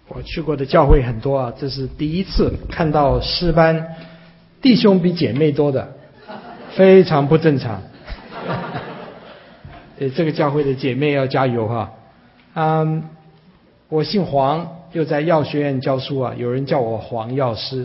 我去过的教会很多啊，这是第一次看到诗班弟兄比姐妹多的，非常不正常。这个教会的姐妹要加油哈。我姓黄，又在药学院教书啊，有人叫我黄药师，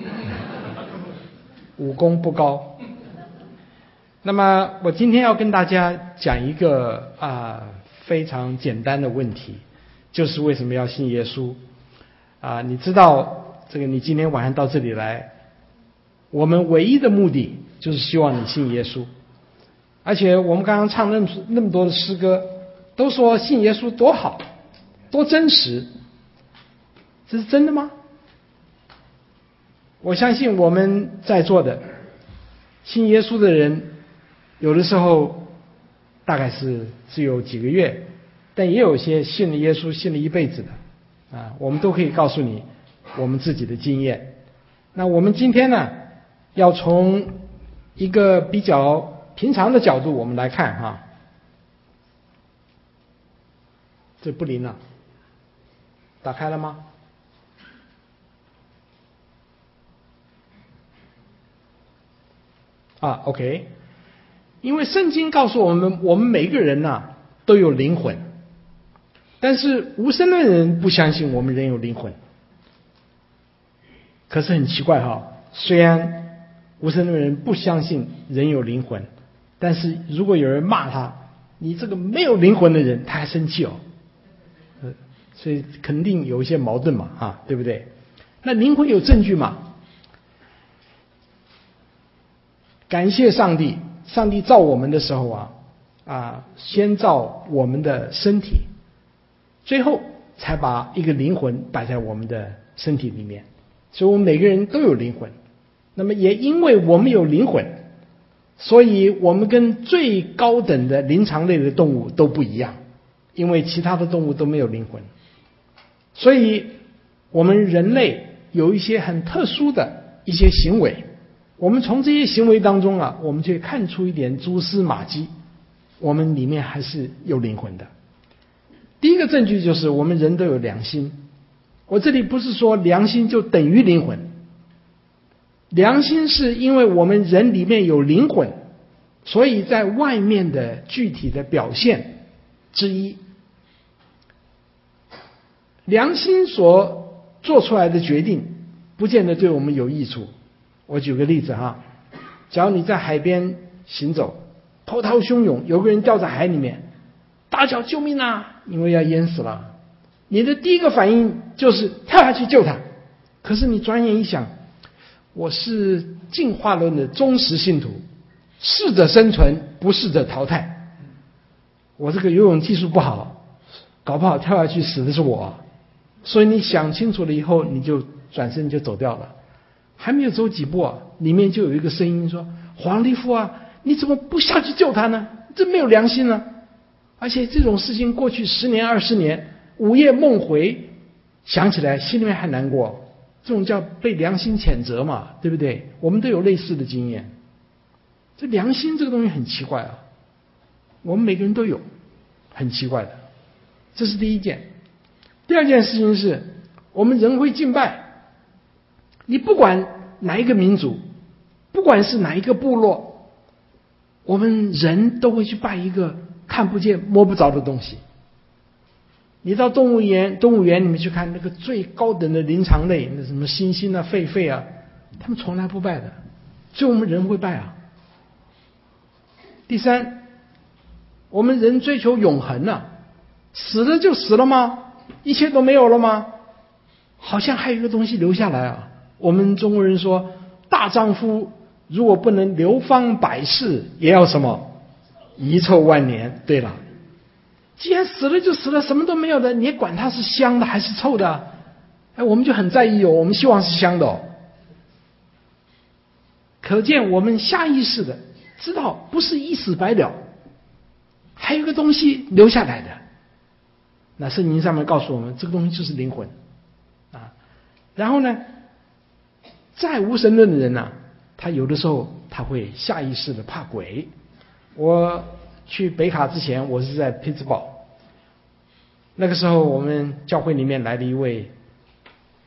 武功不高。那么我今天要跟大家讲一个非常简单的问题，就是为什么要信耶稣你知道这个，你今天晚上到这里来，我们唯一的目的就是希望你信耶稣。而且我们刚刚唱那么多的诗歌，都说信耶稣多好，多真实，这是真的吗？我相信我们在座的信耶稣的人，有的时候大概是只有几个月，但也有些信了耶稣信了一辈子的我们都可以告诉你我们自己的经验。那我们今天呢，要从一个比较平常的角度我们来看这不灵了，打开了吗？OK， 因为圣经告诉我们，我们每一个人都有灵魂，但是无神论人不相信我们人有灵魂。可是很奇怪虽然无神论人不相信人有灵魂，但是如果有人骂他，你这个没有灵魂的人，他还生气所以肯定有一些矛盾嘛对不对？那灵魂有证据吗？感谢上帝，上帝造我们的时候先造我们的身体，最后才把一个灵魂摆在我们的身体里面，所以我们每个人都有灵魂。那么也因为我们有灵魂，所以我们跟最高等的灵长类的动物都不一样，因为其他的动物都没有灵魂。所以我们人类有一些很特殊的一些行为，我们从这些行为当中我们就看出一点蛛丝马迹，我们里面还是有灵魂的。第一个证据就是我们人都有良心。我这里不是说良心就等于灵魂，良心是因为我们人里面有灵魂，所以在外面的具体的表现之一。良心所做出来的决定不见得对我们有益处。我举个例子假如你在海边行走，波涛汹涌，有个人掉在海里面，大叫救命因为要淹死了，你的第一个反应就是跳下去救他。可是你转眼一想，我是进化论的忠实信徒，适者生存，不适者淘汰，我这个游泳技术不好，搞不好跳下去死的是我。所以你想清楚了以后，你就转身就走掉了。还没有走几步里面就有一个声音说，黄立夫你怎么不下去救他呢？这没有良心呢。而且这种事情过去10年20年，午夜梦回，想起来心里面还难过，这种叫被良心谴责嘛，对不对？我们都有类似的经验。这良心这个东西很奇怪我们每个人都有，很奇怪的。这是第一件。第二件事情是，我们人会敬拜。你不管哪一个民族，不管是哪一个部落，我们人都会去拜一个看不见摸不着的东西。你到动物园里面去看，那个最高等的灵长类，那什么猩猩狒狒他们从来不拜的，所以我们人会拜第三，我们人追求永恒死了就死了吗？一切都没有了吗？好像还有一个东西留下来我们中国人说，大丈夫如果不能流芳百世，也要什么？遗臭万年。对了，既然死了就死了，什么都没有的，你也管它是香的还是臭的我们就很在意我们希望是香的可见我们下意识的知道不是一死百了，还有一个东西留下来的。那圣经上面告诉我们，这个东西就是灵魂然后呢，再无神论的人他有的时候他会下意识的怕鬼。我去北卡之前，我是在匹兹堡，那个时候我们教会里面来了一位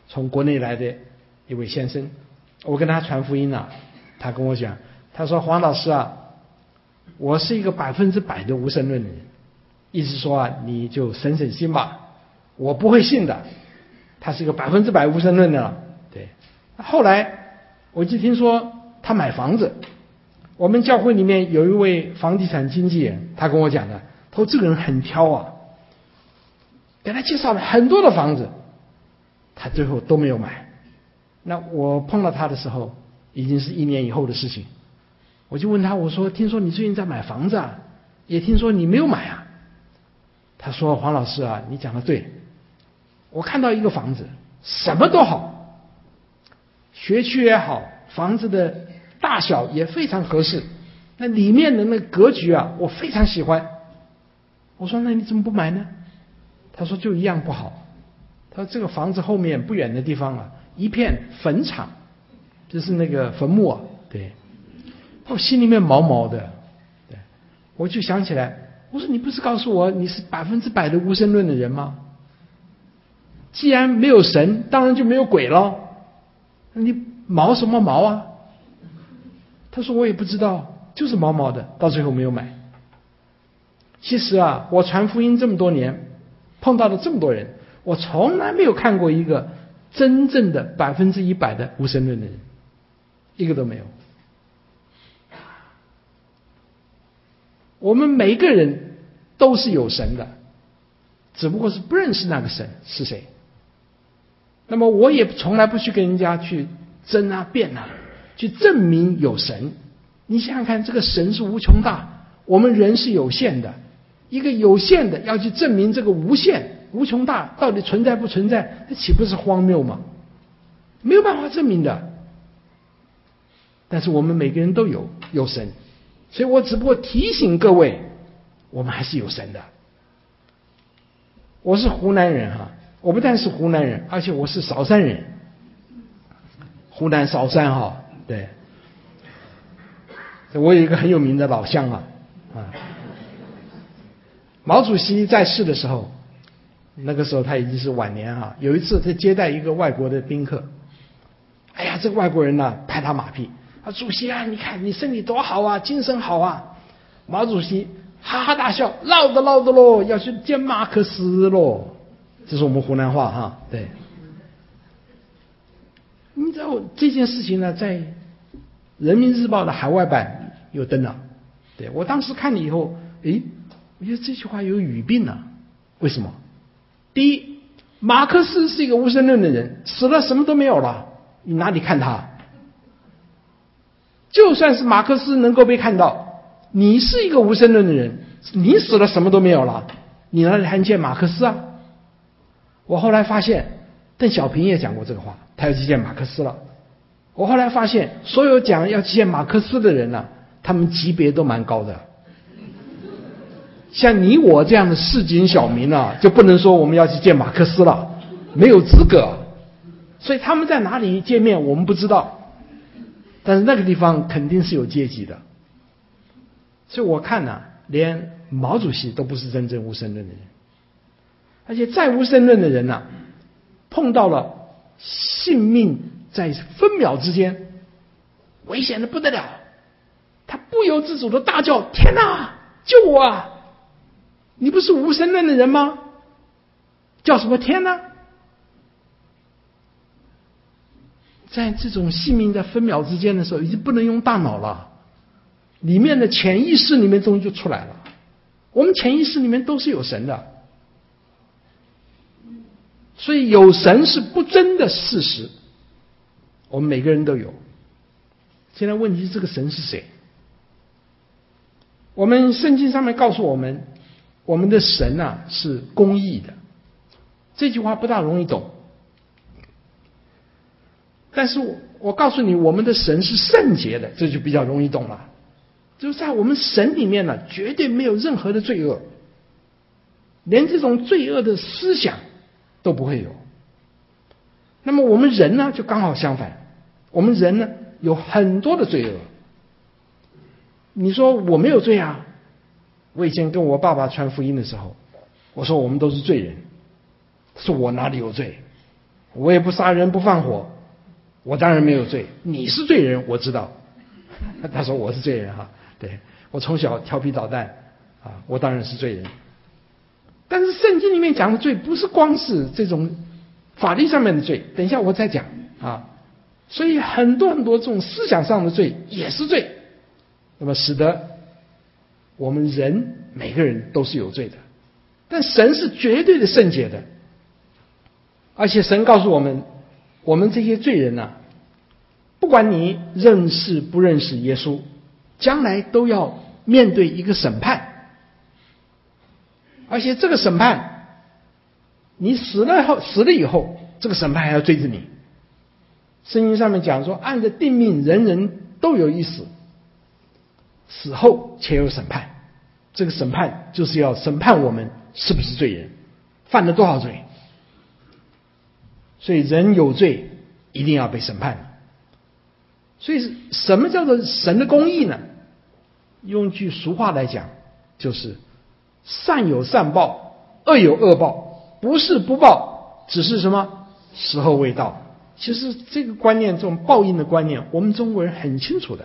从国内来的一位先生，我跟他传福音了，他跟我讲，他说黄老师啊，我是一个100%的无神论的人，意思说啊，你就省省心吧，我不会信的。他是一个100%无神论的了。对，后来我就听说他买房子，我们教会里面有一位房地产经纪人，他跟我讲的，他说这个人很挑啊，给他介绍了很多的房子，他最后都没有买。那我碰到他的时候，已经是1年以后的事情。我就问他，我说听说你最近在买房子啊，也听说你没有买啊。他说黄老师啊，你讲的对，我看到一个房子什么都好，学区也好，房子的大小也非常合适，那里面的那个格局啊，我非常喜欢。我说那你怎么不买呢？他说就一样不好。他说这个房子后面不远的地方啊，一片坟场，就是那个坟墓啊。对，我心里面毛毛的。对，我就想起来，我说你不是告诉我你是100%的无神论的人吗？既然没有神，当然就没有鬼了，你毛什么毛啊？他说我也不知道，就是毛毛的，到最后没有买。其实啊，我传福音这么多年，碰到了这么多人，我从来没有看过一个真正的100%的无神论的人，一个都没有。我们每个人都是有神的，只不过是不认识那个神是谁。那么我也从来不去跟人家去争啊辩啊，去证明有神。你想想看，这个神是无穷大，我们人是有限的，一个有限的要去证明这个无限无穷大到底存在不存在，这岂不是荒谬吗？没有办法证明的。但是我们每个人都有神，所以我只不过提醒各位，我们还是有神的。我是湖南人哈，我不但是湖南人，而且我是韶山人，湖南韶山哈。对，我有一个很有名的老乡啊。毛主席在世的时候，那个时候他已经是晚年啊。有一次他接待一个外国的宾客，哎呀，这个外国人呢拍他马屁，啊，主席啊，你看你身体多好啊，精神好啊。毛主席哈哈大笑，唠叨喽，要去见马克思喽。这是我们湖南话哈。对，你知道这件事情呢，在人民日报的海外版有登了。对，我当时看了以后，我觉得这句话有语病啊。为什么？第一，马克思是一个无神论的人，死了什么都没有了，你哪里看他？就算是马克思能够被看到，你是一个无神论的人，你死了什么都没有了，你哪里还见马克思啊？我后来发现邓小平也讲过这个话，他要去见马克思了。我后来发现所有讲要去见马克思的人呢，他们级别都蛮高的。像你我这样的市井小民啊，就不能说我们要去见马克思了，没有资格。所以他们在哪里见面我们不知道，但是那个地方肯定是有阶级的。所以我看呢，连毛主席都不是真正无神论的人，而且再无神论的人呢，碰到了性命在分秒之间，危险的不得了，他不由自主的大叫：天哪，救我啊！你不是无神论的人吗？叫什么天呢？在这种性命在分秒之间的时候，已经不能用大脑了，里面的潜意识里面东西就出来了。我们潜意识里面都是有神的，所以有神是不争的事实，我们每个人都有。现在问题是这个神是谁？我们圣经上面告诉我们，我们的神啊是公义的。这句话不大容易懂，但是我告诉你，我们的神是圣洁的，这就比较容易懂了。就是在我们神里面呢，绝对没有任何的罪恶，连这种罪恶的思想都不会有。那么我们人呢，就刚好相反，我们人呢有很多的罪恶。你说我没有罪啊？我以前跟我爸爸传福音的时候，我说我们都是罪人，他说我哪里有罪？ 我也不杀人不放火，我当然没有罪。你是罪人，我知道。他说我是罪人哈，对，我从小调皮捣蛋啊，我当然是罪人。但是圣经里面讲的罪不是光是这种法律上面的罪，等一下我再讲啊。所以很多这种思想上的罪也是罪，那么使得我们人每个人都是有罪的。但神是绝对的圣洁的，而且神告诉我们，我们这些罪人啊，不管你认识不认识耶稣，将来都要面对一个审判。而且这个审判，你死了以后，这个审判还要追着你。圣经上面讲说，按着定命，人人都有一死，死后且有审判。这个审判就是要审判我们是不是罪人，犯了多少罪。所以人有罪一定要被审判。所以什么叫做神的公义呢？用句俗话来讲，就是善有善报，恶有恶报，不是不报，只是什么时候未到。其实这个观念，这种报应的观念，我们中国人很清楚的。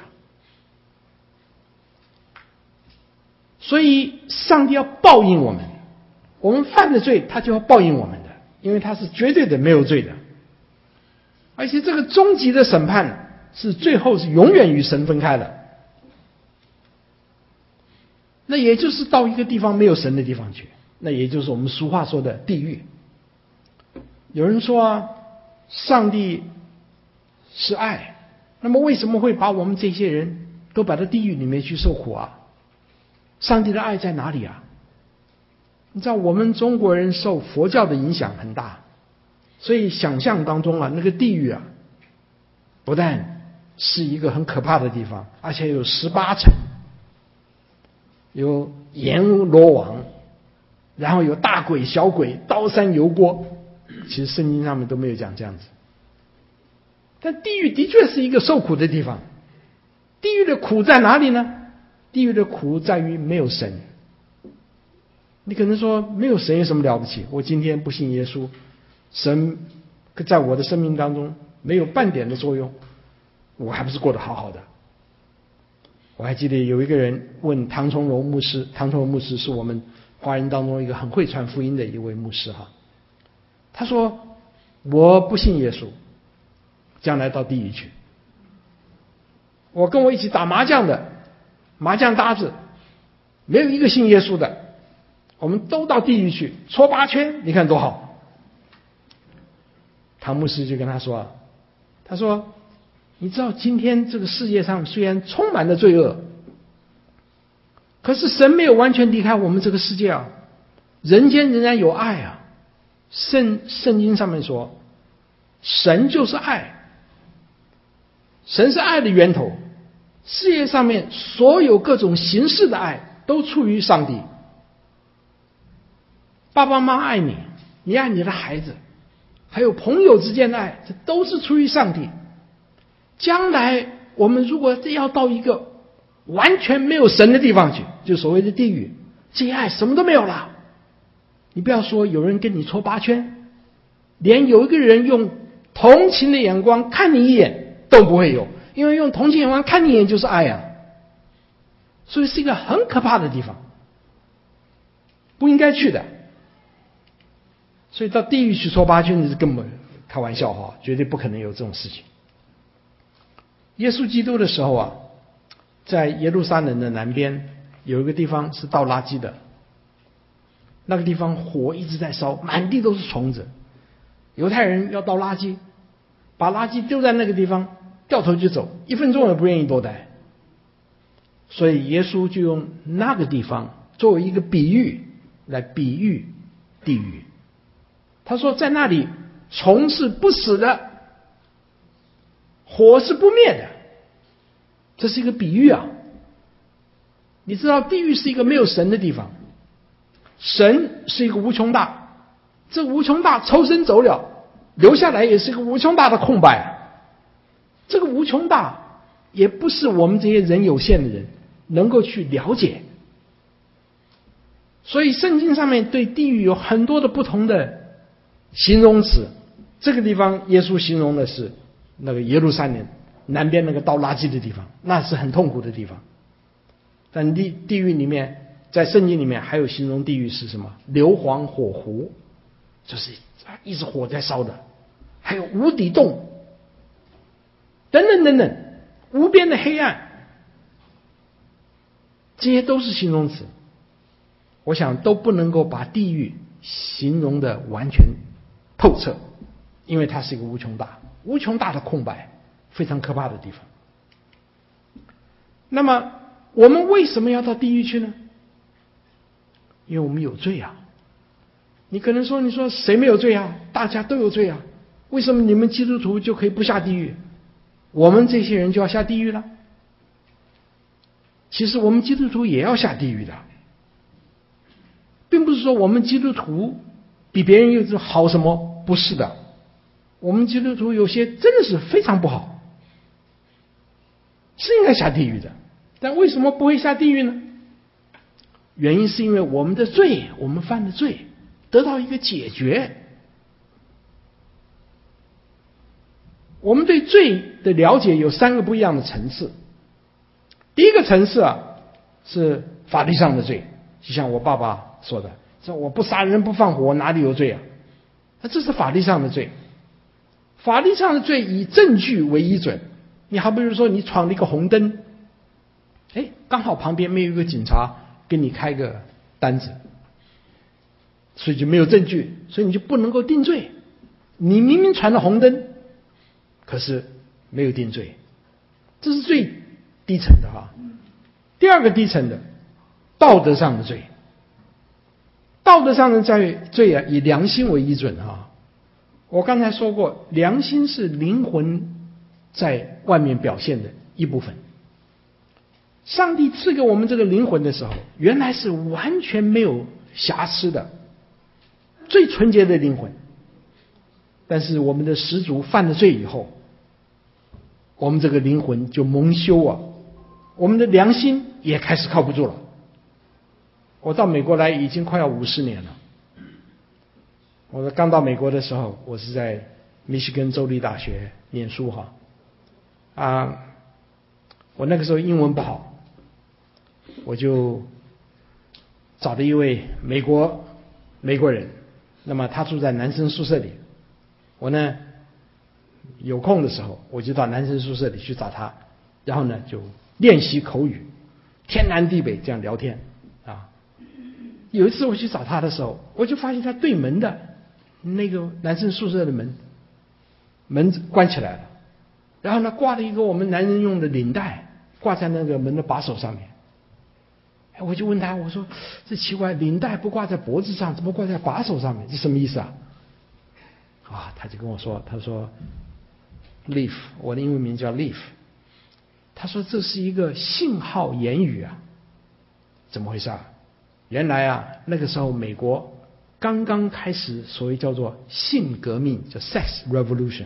所以上帝要报应我们，我们犯的罪他就要报应我们的，因为他是绝对的没有罪的。而且这个终极的审判是最后是永远与神分开的，那也就是到一个地方没有神的地方去，那也就是我们俗话说的地狱。有人说啊，上帝是爱，那么为什么会把我们这些人都摆到地狱里面去受苦啊？上帝的爱在哪里啊？你知道我们中国人受佛教的影响很大，所以想象当中啊，那个地狱啊，不但是一个很可怕的地方，而且有18层，有阎罗王，然后有大鬼小鬼，刀山油锅。其实圣经上面都没有讲这样子。但地狱的确是一个受苦的地方。地狱的苦在哪里呢？地狱的苦在于没有神。你可能说没有神有什么了不起？我今天不信耶稣，神在我的生命当中没有半点的作用，我还不是过得好好的。我还记得有一个人问唐崇荣牧师，唐崇荣牧师是我们华人当中一个很会传福音的一位牧师哈。他说我不信耶稣，将来到地狱去。我跟我一起打麻将的麻将搭子没有一个信耶稣的，我们都到地狱去搓8圈，你看多好。唐牧师就跟他说啊，他说你知道今天这个世界上虽然充满了罪恶，可是神没有完全离开我们这个世界啊，人间仍然有爱啊。圣经上面说，神就是爱，神是爱的源头。世界上面所有各种形式的爱都出于上帝。爸爸妈妈爱你，你爱你的孩子，还有朋友之间的爱，这都是出于上帝。将来我们如果要到一个完全没有神的地方去，就所谓的地狱，这些爱什么都没有了。你不要说有人跟你搓8圈，连有一个人用同情的眼光看你一眼都不会有，因为用同情眼光看你一眼就是爱啊。所以是一个很可怕的地方，不应该去的。所以到地狱去搓8圈，你是根本开玩笑哈，绝对不可能有这种事情。耶稣基督的时候啊，在耶路撒冷的南边有一个地方是倒垃圾的，那个地方火一直在烧，满地都是虫子。犹太人要倒垃圾，把垃圾丢在那个地方，掉头就走，1分钟也不愿意多待。所以耶稣就用那个地方作为一个比喻来比喻地狱。他说在那里虫是不死的，火是不灭的，这是一个比喻啊。你知道地狱是一个没有神的地方，神是一个无穷大，这无穷大抽身走了，留下来也是一个无穷大的空白。这个无穷大也不是我们这些人有限的人能够去了解。所以圣经上面对地狱有很多的不同的形容词， 这个地方耶稣形容的是那个耶路撒冷南边那个倒垃圾的地方，那是很痛苦的地方。但地狱里面，在圣经里面还有形容地狱是什么？硫磺火湖，就是一直火在烧的，还有无底洞，等等等等，无边的黑暗，这些都是形容词。我想都不能够把地狱形容的完全透彻，因为它是一个无穷大的空白，非常可怕的地方。那么我们为什么要到地狱去呢？因为我们有罪啊。你可能说，你说谁没有罪啊？大家都有罪啊，为什么你们基督徒就可以不下地狱，我们这些人就要下地狱了？其实我们基督徒也要下地狱的，并不是说我们基督徒比别人有好什么，不是的。我们基督徒有些真的是非常不好，是应该下地狱的，但为什么不会下地狱呢？原因是因为我们的罪，我们犯的罪得到一个解决。我们对罪的了解有3个不一样的层次。第一个层次是法律上的罪，就像我爸爸说的，说我不杀人不放火哪里有罪啊？那这是法律上的罪。法律上的罪以证据为依准。你好比如说你闯了一个红灯，刚好旁边没有一个警察给你开个单子，所以就没有证据，所以你就不能够定罪。你明明闯了红灯，可是没有定罪，这是最低层的第二个低层的道德上的罪。道德上的罪以良心为依准我刚才说过，良心是灵魂在外面表现的一部分。上帝赐给我们这个灵魂的时候，原来是完全没有瑕疵的，最纯洁的灵魂。但是我们的始祖犯了罪以后，我们这个灵魂就蒙羞我们的良心也开始靠不住了。我到美国来已经快要50年了。我刚到美国的时候，我是在密西根州立大学念书我那个时候英文不好，我就找了一位美国人，那么他住在男生宿舍里，我呢有空的时候我就到男生宿舍里去找他，然后呢就练习口语，天南地北这样聊天有一次我去找他的时候，我就发现他对门的那个男生宿舍的门关起来了，然后呢挂了一个我们男人用的领带，挂在那个门的把手上面。我就问他，我说这奇怪，领带不挂在脖子上，怎么挂在把手上面？这什么意思他就跟我说，他说 Leaf， 我的英文名叫 Leaf， 他说这是一个信号言语怎么回事原来那个时候美国刚刚开始所谓叫做性革命，叫 sex revolution，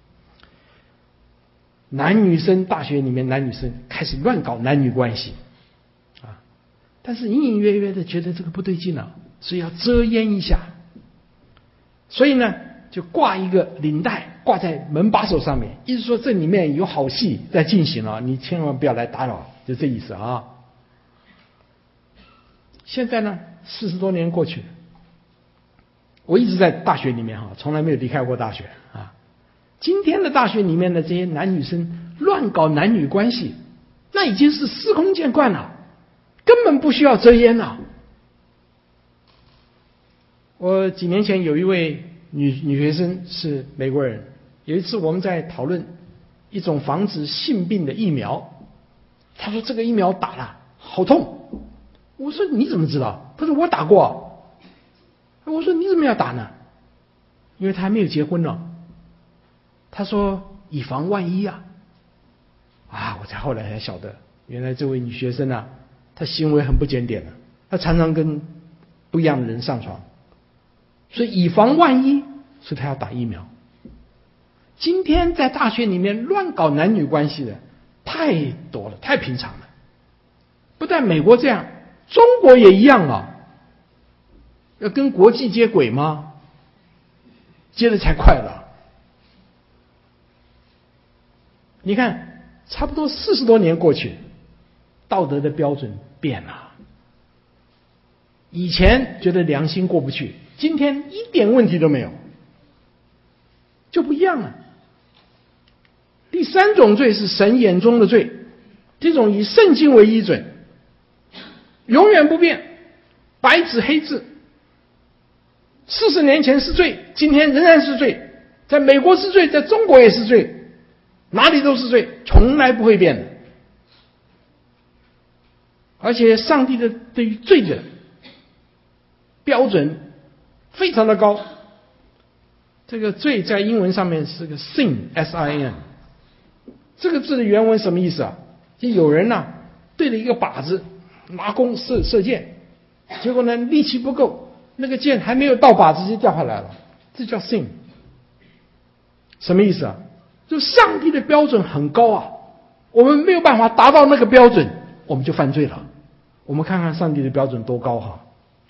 男女生大学里面男女生开始乱搞男女关系但是隐隐约约的觉得这个不对劲了，所以要遮掩一下，所以呢就挂一个领带挂在门把手上面，意思说这里面有好戏在进行你千万不要来打扰，就这意思现在呢40多年过去了，我一直在大学里面从来没有离开过大学今天的大学里面的这些男女生乱搞男女关系，那已经是司空见惯了，根本不需要遮掩了。我几年前有一位女学生是美国人，有一次我们在讨论一种防止性病的疫苗，她说这个疫苗打了好痛。我说你怎么知道？他说我打过。我说你怎么要打呢？因为他还没有结婚呢。他说以防万一我才后来才晓得，原来这位女学生她行为很不检点她常常跟不一样的人上床，所以以防万一，所以她要打疫苗。今天在大学里面乱搞男女关系的太多了，太平常了。不但美国这样，中国也一样要跟国际接轨吗？接的才快了。 你看，差不多40多年过去，道德的标准变了。以前觉得良心过不去，今天一点问题都没有，就不一样了。第三种罪是神眼中的罪，这种以圣经为依准，永远不变，白纸黑字。40年前是罪，今天仍然是罪，在美国是罪，在中国也是罪，哪里都是罪，从来不会变的。而且上帝的对于罪的标准非常的高。这个罪在英文上面是个 sin S-I-N， 这个字的原文什么意思啊？就有人对着一个靶子拿弓射箭，结果呢力气不够，那个箭还没有到靶子就掉下来了，这叫 sin。 什么意思啊？就上帝的标准很高啊，我们没有办法达到那个标准，我们就犯罪了。我们看看上帝的标准多高哈！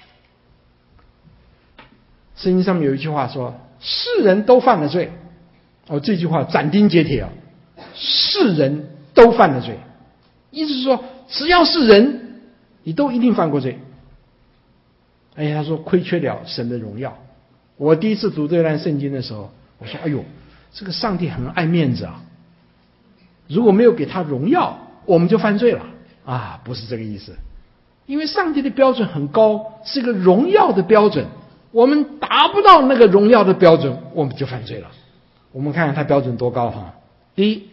圣经上面有一句话说，世人都犯了罪。这句话斩钉截铁啊，世人都犯了罪，意思是说只要是人，你都一定犯过罪。他说亏缺了神的荣耀。我第一次读这段圣经的时候，我说这个上帝很爱面子啊，如果没有给他荣耀，我们就犯罪了啊！不是这个意思，因为上帝的标准很高，是个荣耀的标准，我们达不到那个荣耀的标准，我们就犯罪了。我们看看他标准多高哈！第一，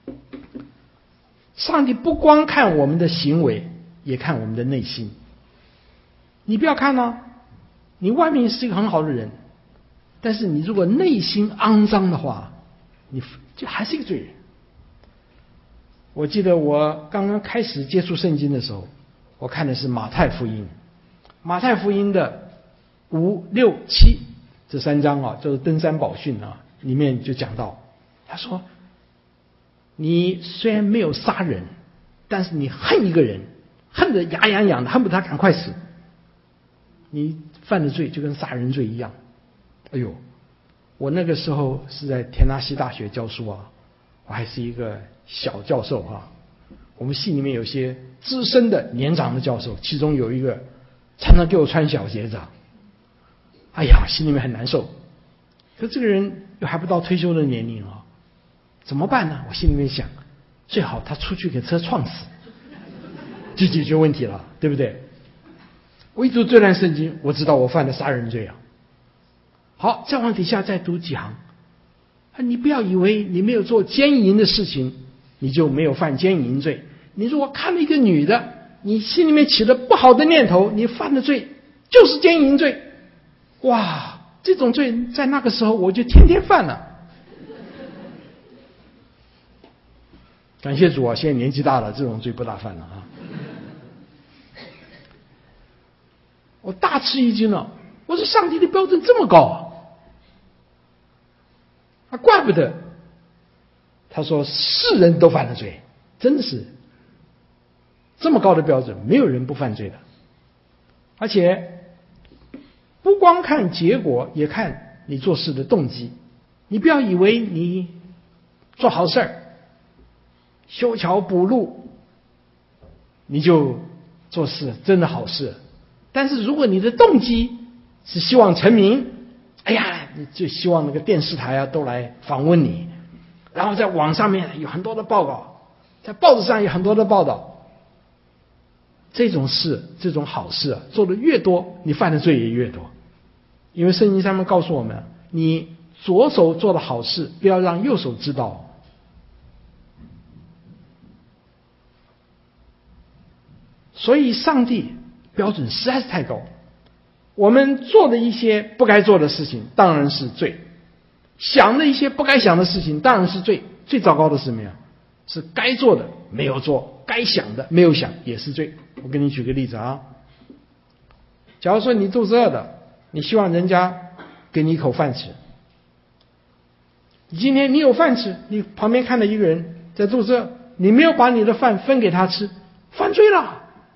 上帝不光看我们的行为，也看我们的内心。你不要看你外面是一个很好的人，但是你如果内心肮脏的话，你就还是一个罪人。我记得我刚刚开始接触圣经的时候，我看的是马太福音，马太福音的5、6、7这3章就是登山宝训里面就讲到，他说你虽然没有杀人，但是你恨一个人，恨得牙痒痒的，恨不得他赶快死，你犯的罪就跟杀人罪一样。我那个时候是在田纳西大学教书我还是一个小教授我们系里面有些资深的年长的教授，其中有一个常常给我穿小鞋子心里面很难受。可这个人又还不到退休的年龄怎么办呢？我心里面想，最好他出去给车撞死，就解决问题了，对不对？我一读这段圣经，我知道我犯了杀人罪好，再往底下再读几行，你不要以为你没有做奸淫的事情，你就没有犯奸淫罪。你如果看了一个女的，你心里面起了不好的念头，你犯的罪就是奸淫罪。哇，这种罪在那个时候我就天天犯了。感谢主现在年纪大了，这种罪不大犯了我大吃一惊了，我说上帝的标准这么高怪不得他说世人都犯了罪，真的是这么高的标准，没有人不犯罪的。而且不光看结果，也看你做事的动机。你不要以为你做好事修桥补路，你就做事真的好事。但是如果你的动机是希望成名，你就希望那个电视台都来访问你，然后在网上面有很多的报告，在报纸上有很多的报道，这种事，这种好事做的越多，你犯的罪也越多。因为圣经上面告诉我们，你左手做的好事，不要让右手知道。所以上帝标准实在是太高，我们做的一些不该做的事情当然是罪，想的一些不该想的事情当然是罪。最糟糕的是什么呀？是该做的没有做，该想的没有想，也是罪。我给你举个例子假如说你肚子饿的，你希望人家给你一口饭吃，今天你有饭吃，你旁边看到一个人在肚子饿，你没有把你的饭分给他吃，犯罪了。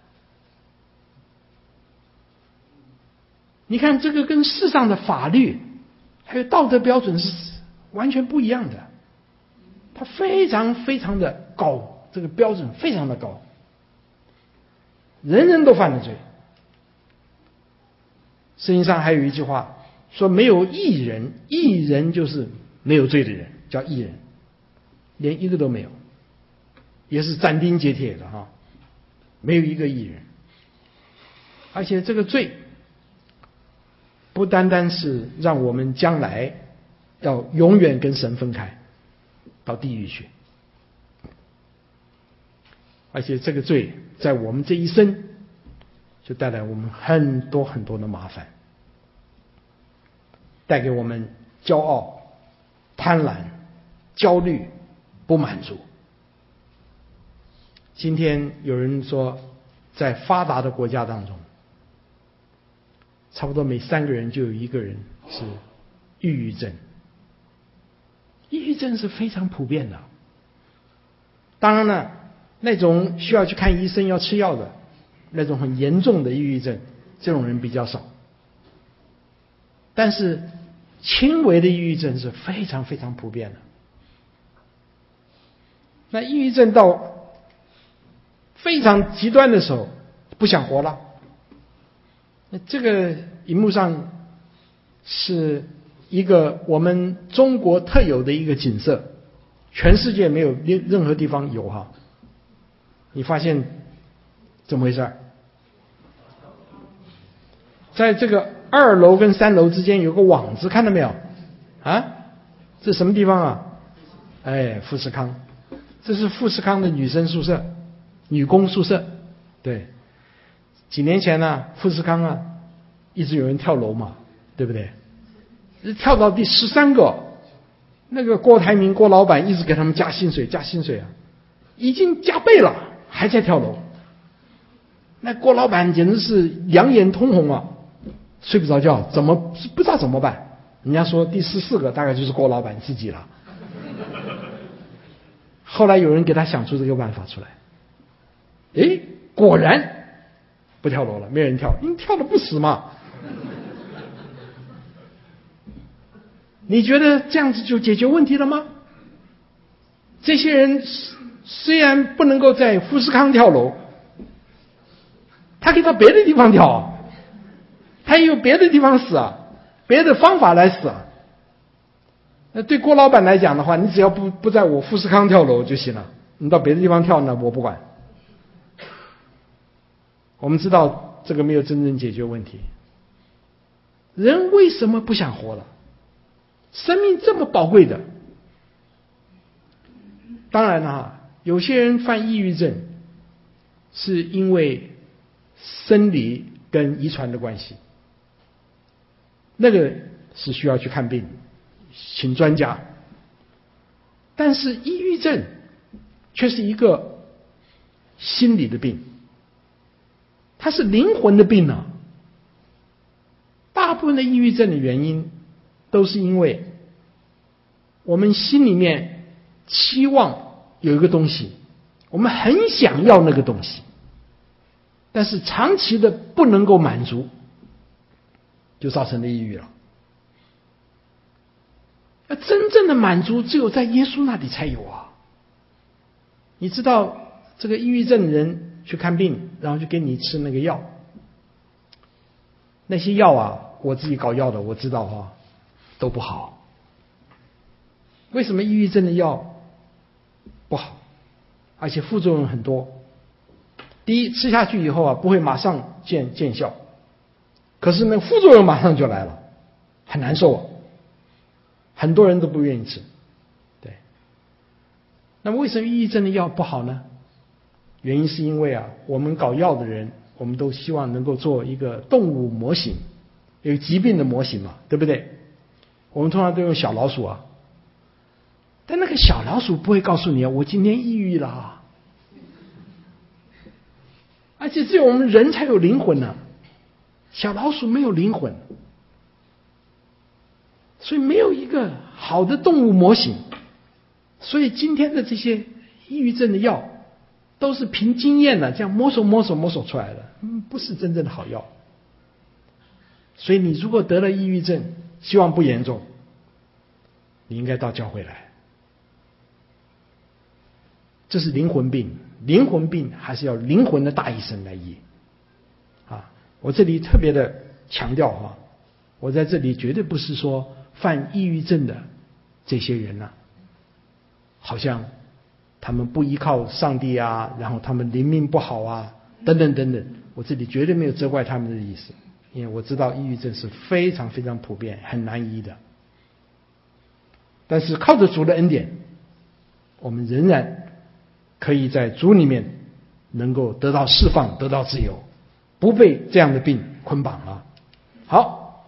你看这个跟世上的法律还有道德标准是完全不一样的。 它非常非常的高，这个标准非常的高，人人都犯了罪。圣经上还有一句话说，没有义人，义人就是没有罪的人，叫义人，连一个都没有，也是斩钉截铁的哈，没有一个义人。而且这个罪不单单是让我们将来要永远跟神分开，到地狱去，而且这个罪在我们这一生就带来我们很多很多的麻烦，带给我们骄傲、贪婪、焦虑、不满足。今天有人说，在发达的国家当中，差不多每3个人就有1个人是抑郁症。抑郁症是非常普遍的，当然了，那种需要去看医生要吃药的那种很严重的抑郁症，这种人比较少，但是轻微的抑郁症是非常非常普遍的。那抑郁症到非常极端的时候，不想活了。那这个荧幕上是一个我们中国特有的一个景色，全世界没有任何地方有哈。你发现怎么回事？在这个2楼跟3楼之间有个网子，看到没有？啊，这什么地方啊？哎，富士康，这是富士康的女生宿舍、女工宿舍。对，几年前呢，富士康啊，一直有人跳楼嘛，对不对？跳到第13个，那个郭台铭郭老板一直给他们加薪水啊，已经加倍了，还在跳楼。那郭老板简直是两眼通红啊，睡不着觉，不知道怎么办。人家说第14个大概就是郭老板自己了。后来有人给他想出这个办法出来，果然不跳楼了，没人跳，因为跳得不死嘛。你觉得这样子就解决问题了吗？这些人虽然不能够在富士康跳楼，他可以到别的地方跳啊，他也有别的地方死啊，别的方法来死啊。那对郭老板来讲的话，你只要不在我富士康跳楼就行了，你到别的地方跳呢，我不管。我们知道这个没有真正解决问题。人为什么不想活了？生命这么宝贵的。当然了，有些人犯抑郁症是因为生理跟遗传的关系，那个是需要去看病请专家。但是抑郁症却是一个心理的病，它是灵魂的病啊。大部分的抑郁症的原因都是因为我们心里面期望有一个东西，我们很想要那个东西，但是长期的不能够满足，就造成了抑郁了。而真正的满足只有在耶稣那里才有啊！你知道这个抑郁症的人去看病，然后就给你吃那个药，那些药啊，我自己搞药的，我知道啊，都不好。为什么抑郁症的药不好？而且副作用很多。第一，吃下去以后啊，不会马上见效，可是呢，副作用马上就来了，很难受啊。很多人都不愿意吃。对，那么为什么抑郁症的药不好呢？原因是因为啊，我们搞药的人，我们都希望能够做一个动物模型，有疾病的模型嘛，对不对？我们通常都用小老鼠啊，但那个小老鼠不会告诉你啊，我今天抑郁了啊。而且只有我们人才有灵魂呢，小老鼠没有灵魂。所以没有一个好的动物模型，所以今天的这些抑郁症的药都是凭经验的，这样摸索出来的，不是真正的好药。所以你如果得了抑郁症，希望不严重，你应该到教会来， 这是灵魂病，灵魂病还是要灵魂的大医生来医啊！我这里特别的强调哈，我在这里绝对不是说犯抑郁症的这些人啊，好像他们不依靠上帝啊，然后他们灵命不好啊，等等等等，我这里绝对没有责怪他们的意思，因为我知道抑郁症是非常非常普遍，很难医的。但是靠着主的恩典，我们仍然可以在主里面能够得到释放，得到自由，不被这样的病捆绑了。好，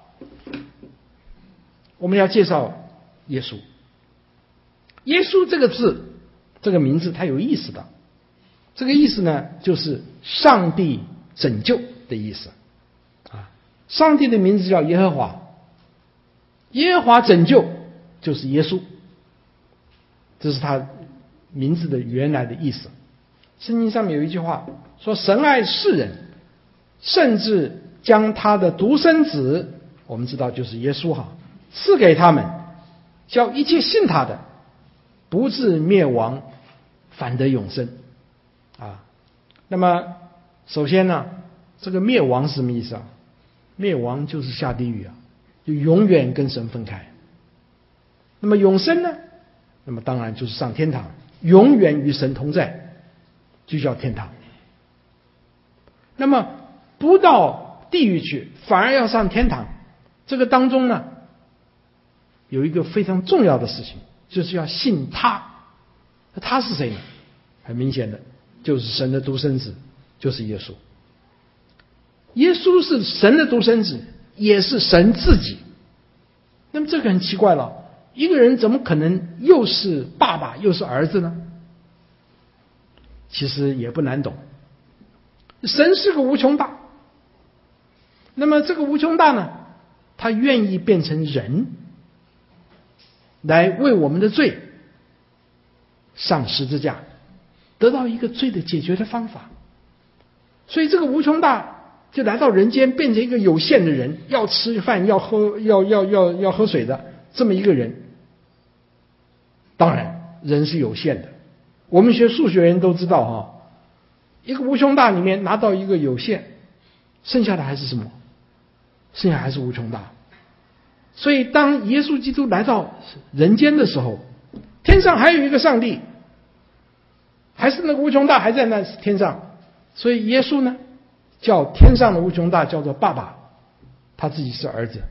我们要介绍耶稣。耶稣这个字，这个名字它有意思的，这个意思呢，就是上帝拯救的意思啊。上帝的名字叫耶和华，耶和华拯救就是耶稣，这是他名字的原来的意思。圣经上面有一句话说，神爱世人，甚至将他的独生子，我们知道就是耶稣哈，赐给他们，叫一切信他的不至灭亡，反得永生啊。那么首先呢，这个灭亡是什么意思啊？灭亡就是下地狱啊，就永远跟神分开。那么永生呢，那么当然就是上天堂，永远与神同在，就叫天堂。那么不到地狱去，反而要上天堂，这个当中呢，有一个非常重要的事情，就是要信他。他是谁呢？很明显的，就是神的独生子，就是耶稣。耶稣是神的独生子，也是神自己。那么这个很奇怪了，一个人怎么可能又是爸爸又是儿子呢？其实也不难懂。神是个无穷大，那么这个无穷大呢，他愿意变成人，来为我们的罪上十字架，得到一个罪的解决的方法。所以这个无穷大就来到人间，变成一个有限的人，要吃饭要喝水的这么一个人。当然人是有限的，我们学数学人都知道哈，一个无穷大里面拿到一个有限，剩下的还是什么？剩下还是无穷大。所以当耶稣基督来到人间的时候，天上还有一个上帝，还是那个无穷大还在那天上，所以耶稣呢叫天上的无穷大叫做爸爸，他自己是儿子。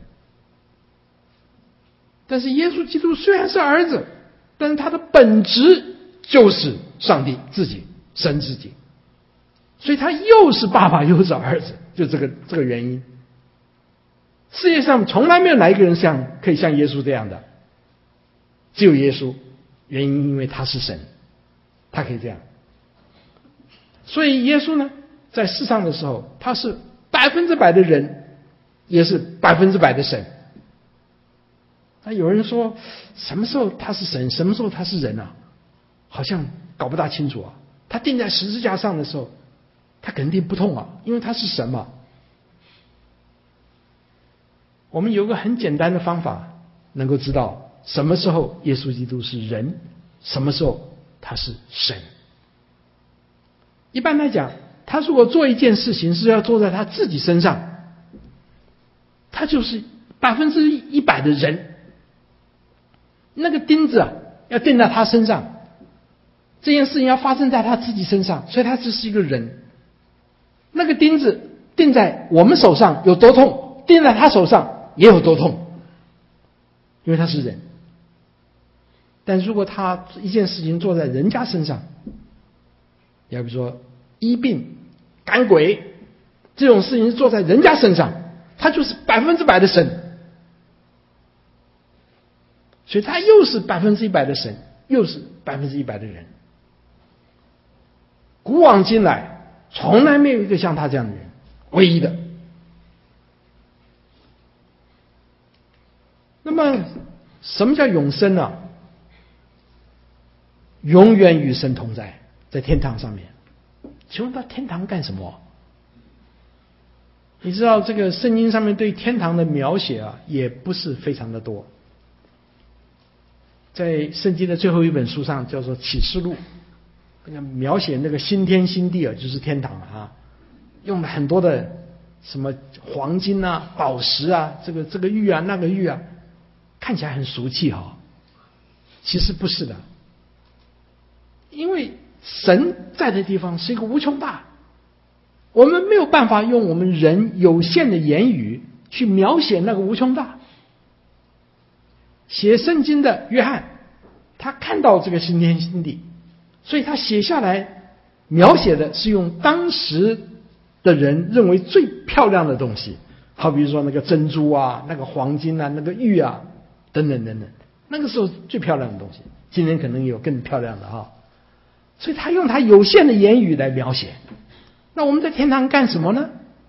但是耶稣基督虽然是儿子，但是他的本质就是上帝自己，神自己，所以他又是爸爸又是儿子，就这个原因。世界上从来没有哪一个人可以像耶稣这样的，只有耶稣。原因因为他是神，他可以这样。所以耶稣呢，在世上的时候，他是100%的人，也是100%的神。那有人说，什么时候他是神，什么时候他是人啊？好像搞不大清楚啊。他钉在十字架上的时候，他肯定不痛啊，因为他是神嘛。我们有个很简单的方法，能够知道什么时候耶稣基督是人，什么时候他是神。一般来讲，他如果做一件事情是要做在他自己身上，他就是100%的人。那个钉子啊，要钉在他身上，这件事情要发生在他自己身上，所以他只是一个人。那个钉子钉在我们手上有多痛，钉在他手上也有多痛，因为他是人。但如果他一件事情做在人家身上，要比如说医病赶鬼这种事情做在人家身上，他就是100%的神。所以他又是100%的神，又是100%的人。古往今来从来没有一个像他这样的人，唯一的。那么什么叫永生呢？永远与神同在，在天堂上面。请问到天堂干什么？你知道这个圣经上面对天堂的描写啊，也不是非常的多。在圣经的最后一本书上叫做启示录， 那个描写那个新天新地啊，就是天堂啊，用了很多的什么黄金啊、宝石啊，这个玉啊、那个玉啊，看起来很俗气哈。其实不是的，因为神在的地方是一个无穷大，我们没有办法用我们人有限的言语去描写那个无穷大。写圣经的约翰，他看到这个新天新地，所以他写下来描写的是用当时的人认为最漂亮的东西，好比如说那个珍珠啊、那个黄金啊、那个玉啊等等等等，那个时候最漂亮的东西。今天可能有更漂亮的啊，所以他用他有限的言语来描写。那我们在天堂干什么呢？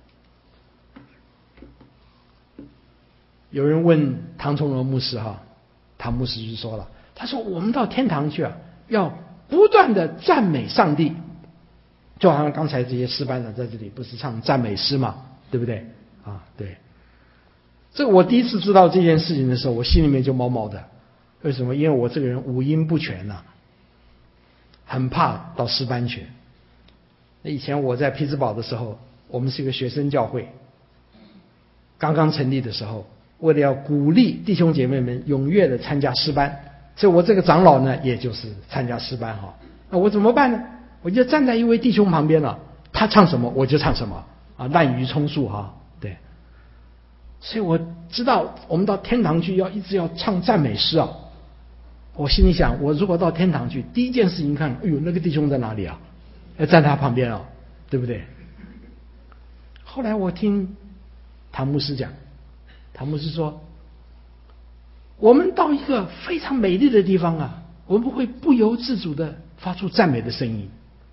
有人问唐崇荣牧师哈，唐牧师就说了，他说我们到天堂去啊，要不断的赞美上帝，就好像刚才这些诗班长在这里不是唱赞美诗嘛，对不对啊？对，这我第一次知道这件事情的时候，我心里面就毛毛的。为什么？因为我这个人五音不全呐，很怕到诗班去。那以前我在匹兹堡的时候，我们是一个学生教会，刚刚成立的时候，为了要鼓励弟兄姐妹们踊跃的参加诗班，所以我这个长老呢，也就是参加诗班哈。那我怎么办呢？我就站在一位弟兄旁边了，他唱什么我就唱什么啊，滥竽充数哈。对，所以我知道我们到天堂去一直要唱赞美诗啊。我心里想，我如果到天堂去，第一件事情看，哎呦，那个弟兄在哪里啊？要站他旁边啊，对不对？后来我听唐牧师讲，唐牧师说，我们到一个非常美丽的地方啊，我们会不由自主的发出赞美的声音。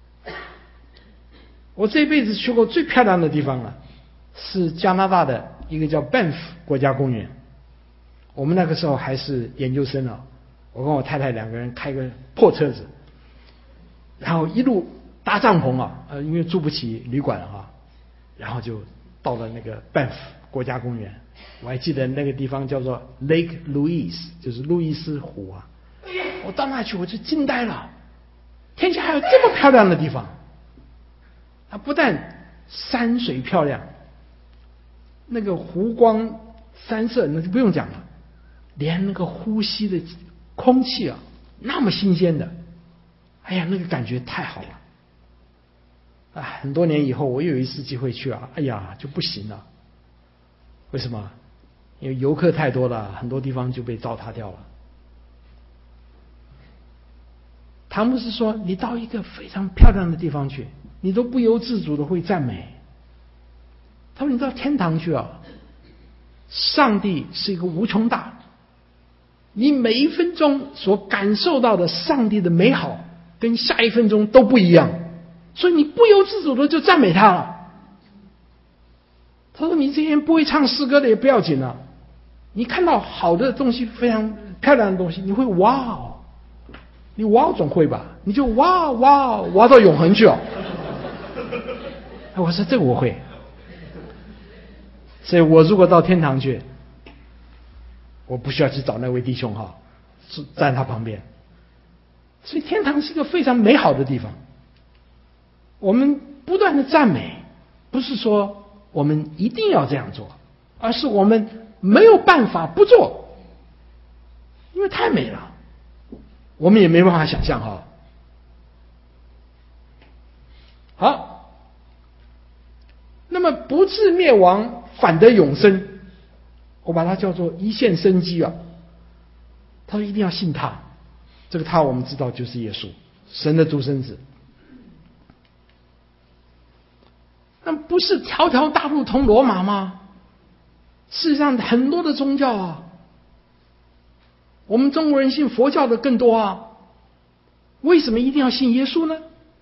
我这辈子去过最漂亮的地方啊，是加拿大的一个叫 Banff 国家公园。我们那个时候还是研究生啊，我跟我太太两个人开个破车子，然后一路搭帐篷啊，因为住不起旅馆啊，然后就到了那个 Banff 国家公园。我还记得那个地方叫做 Lake Louise， 就是路易斯湖啊。我到那去我就惊呆了，天下还有这么漂亮的地方。它不但山水漂亮，那个湖光山色那就不用讲了，连那个呼吸的空气啊，那么新鲜的，哎呀，那个感觉太好了。啊，很多年以后我又有一次机会去啊，哎呀就不行了。为什么？因为游客太多了，很多地方就被糟蹋掉了。唐牧师说，你到一个非常漂亮的地方去，你都不由自主的会赞美。他说你到天堂去啊，上帝是一个无穷大，你每一分钟所感受到的上帝的美好跟下一分钟都不一样，所以你不由自主的就赞美他了。他说你这些人不会唱诗歌的也不要紧了，你看到好的东西，非常漂亮的东西，你会哇哦，你哇哦总会吧，你就哇哇哇到永恒去哦。我说这个我会，所以我如果到天堂去，我不需要去找那位弟兄哈，站他旁边。所以天堂是一个非常美好的地方，我们不断的赞美，不是说我们一定要这样做，而是我们没有办法不做，因为太美了，我们也没办法想象哈。好，那么不至灭亡，反得永生，我把它叫做一线生机啊。他说一定要信他，这个他我们知道就是耶稣，神的独生子。那不是条条大路通罗马吗？事实上很多的宗教啊，我们中国人信佛教的更多啊，为什么一定要信耶稣呢？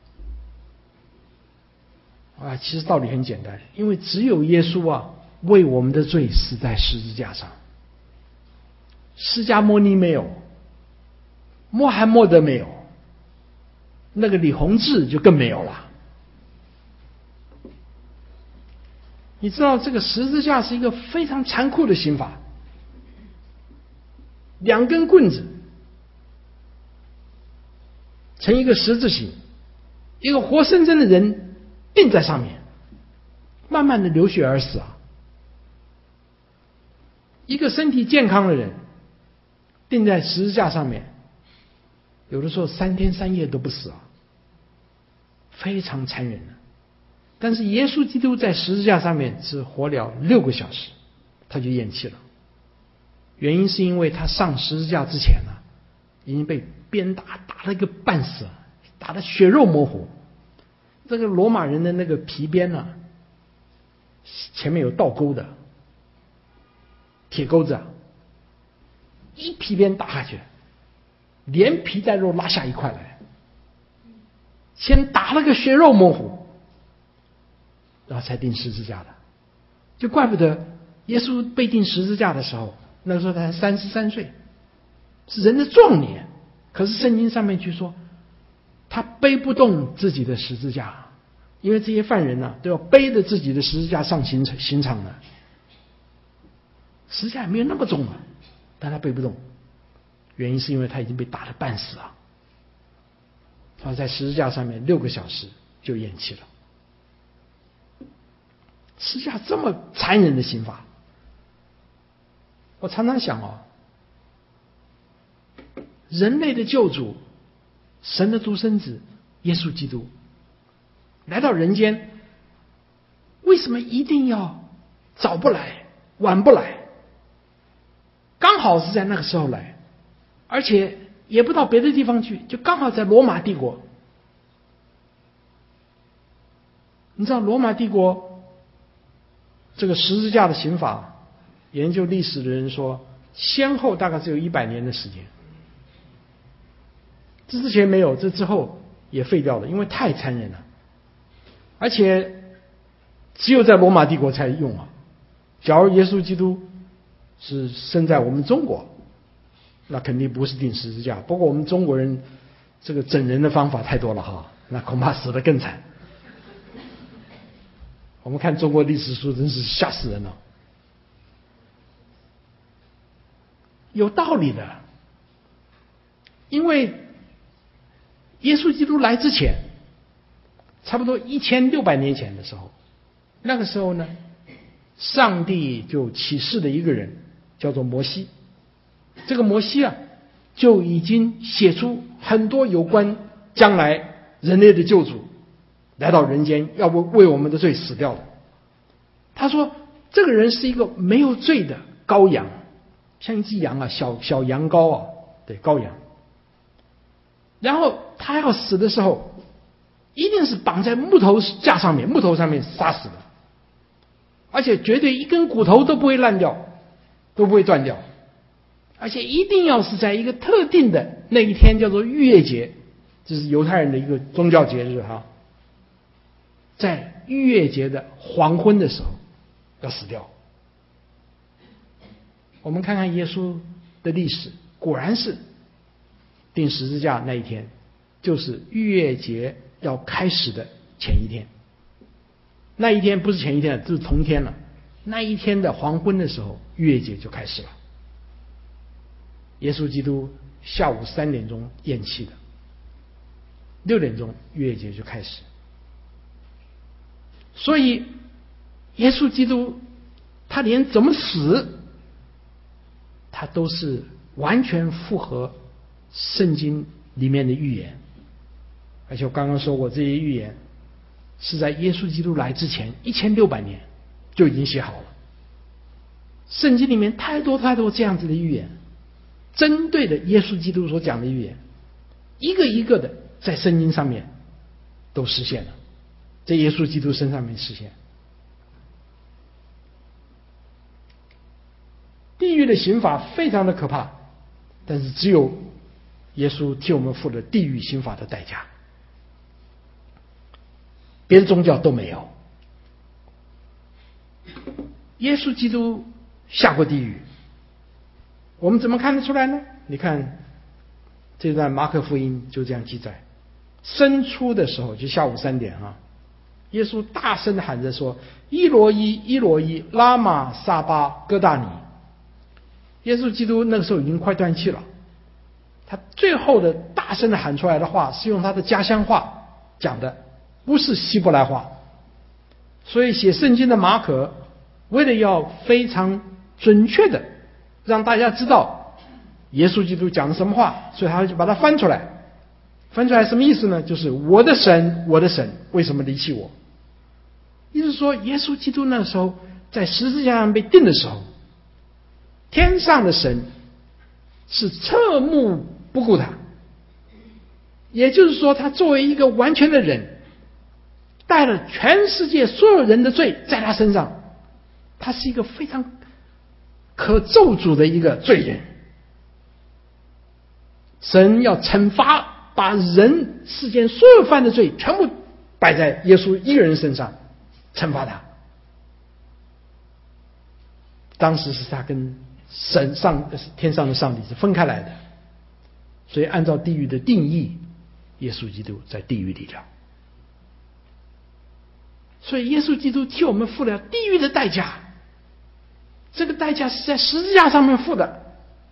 啊，其实道理很简单，因为只有耶稣啊，为我们的罪死在十字架上。释迦牟尼没有，穆罕默德没有，那个李洪志就更没有了。你知道这个十字架是一个非常残酷的刑罚，两根棍子成一个十字形， 一个活生生的人钉在上面，慢慢的流血而死啊！一个身体健康的人钉在十字架上面，有的时候3天3夜都不死啊，非常残忍的。但是耶稣基督在十字架上面只活了6个小时，他就咽气了。原因是因为他上十字架之前呢，已经被鞭打了一个半死，打得血肉模糊。这个罗马人的那个皮鞭呢，前面有倒钩的铁钩子啊，一皮鞭打下去，连皮带肉拉下一块来，先打了个血肉模糊，然后才钉十字架的。就怪不得耶稣被钉十字架的时候，那个时候他才33岁，是人的壮年。可是圣经上面却说，他背不动自己的十字架，因为这些犯人呢，都要背着自己的十字架上刑场的。十字架也没有那么重啊，但他背不动，原因是因为他已经被打得半死啊。他在十字架上面6个小时就咽气了。十字架这么残忍的刑罚，我常常想哦，人类的救主，神的独生子耶稣基督来到人间，为什么一定要早不来晚不来？刚好是在那个时候来，而且也不到别的地方去，就刚好在罗马帝国。你知道罗马帝国这个十字架的刑罚，研究历史的人说，先后大概只有100年的时间。这之前没有，这之后也废掉了，因为太残忍了，而且只有在罗马帝国才用啊。假如耶稣基督是生在我们中国，那肯定不是钉十字架。不过我们中国人这个整人的方法太多了哈，那恐怕死得更惨。我们看中国历史书真是吓死人了。有道理的，因为耶稣基督来之前，差不多1600年前的时候，那个时候呢，上帝就启示了一个人，叫做摩西。这个摩西啊，就已经写出很多有关将来人类的救主来到人间，要为我们的罪死掉的。他说，这个人是一个没有罪的羔羊，像一只羊啊，小羊羔啊，对，羔羊。然后他要死的时候，一定是绑在木头上面杀死的，而且绝对一根骨头都不会烂掉，都不会断掉，而且一定要是在一个特定的那一天，叫做逾越节，这是犹太人的一个宗教节日哈，在逾越节的黄昏的时候要死掉。我们看看耶稣的历史，果然是钉十字架那一天，就是逾越节要开始的前一天。那一天不是前一天，就是同天了。那一天的黄昏的时候，逾越节就开始了。耶稣基督下午3点钟咽气的，6点钟逾越节就开始。所以耶稣基督他连怎么死，他都是完全符合圣经里面的预言。而且我刚刚说过，这些预言是在耶稣基督来之前1600年就已经写好了。圣经里面太多这样子的预言，针对的耶稣基督所讲的预言，一个一个的在圣经上面都实现了，在耶稣基督身上面实现。地狱的刑罚非常的可怕，但是只有耶稣替我们付了地狱刑罚的代价，别的宗教都没有。耶稣基督下过地狱，我们怎么看得出来呢？你看这段马可福音就这样记载，申初的时候，就下午3点啊，耶稣大声的喊着说：伊罗伊伊罗伊拉玛撒巴哥大尼。耶稣基督那个时候已经快断气了，他最后的大声的喊出来的话是用他的家乡话， 讲的，不是希伯来话。所以写圣经的马可为了要非常准确的让大家知道耶稣基督讲的什么话，所以他就把它翻出来。翻出来什么意思呢？就是我的神，我的神，为什么离弃我？意思说耶稣基督那时候在十字架上被钉的时候，天上的神是侧目不顾他，也就是说他作为一个完全的人，带了全世界所有人的罪在他身上，他是一个非常可咒诅的一个罪人。神要惩罚，把人世间所有犯的罪全部摆在耶稣一个人身上，惩罚他。当时是他跟天上的上帝是分开来的，所以按照地狱的定义，耶稣基督在地狱里了。所以耶稣基督替我们付了地狱的代价，这个代价是在十字架上面付的。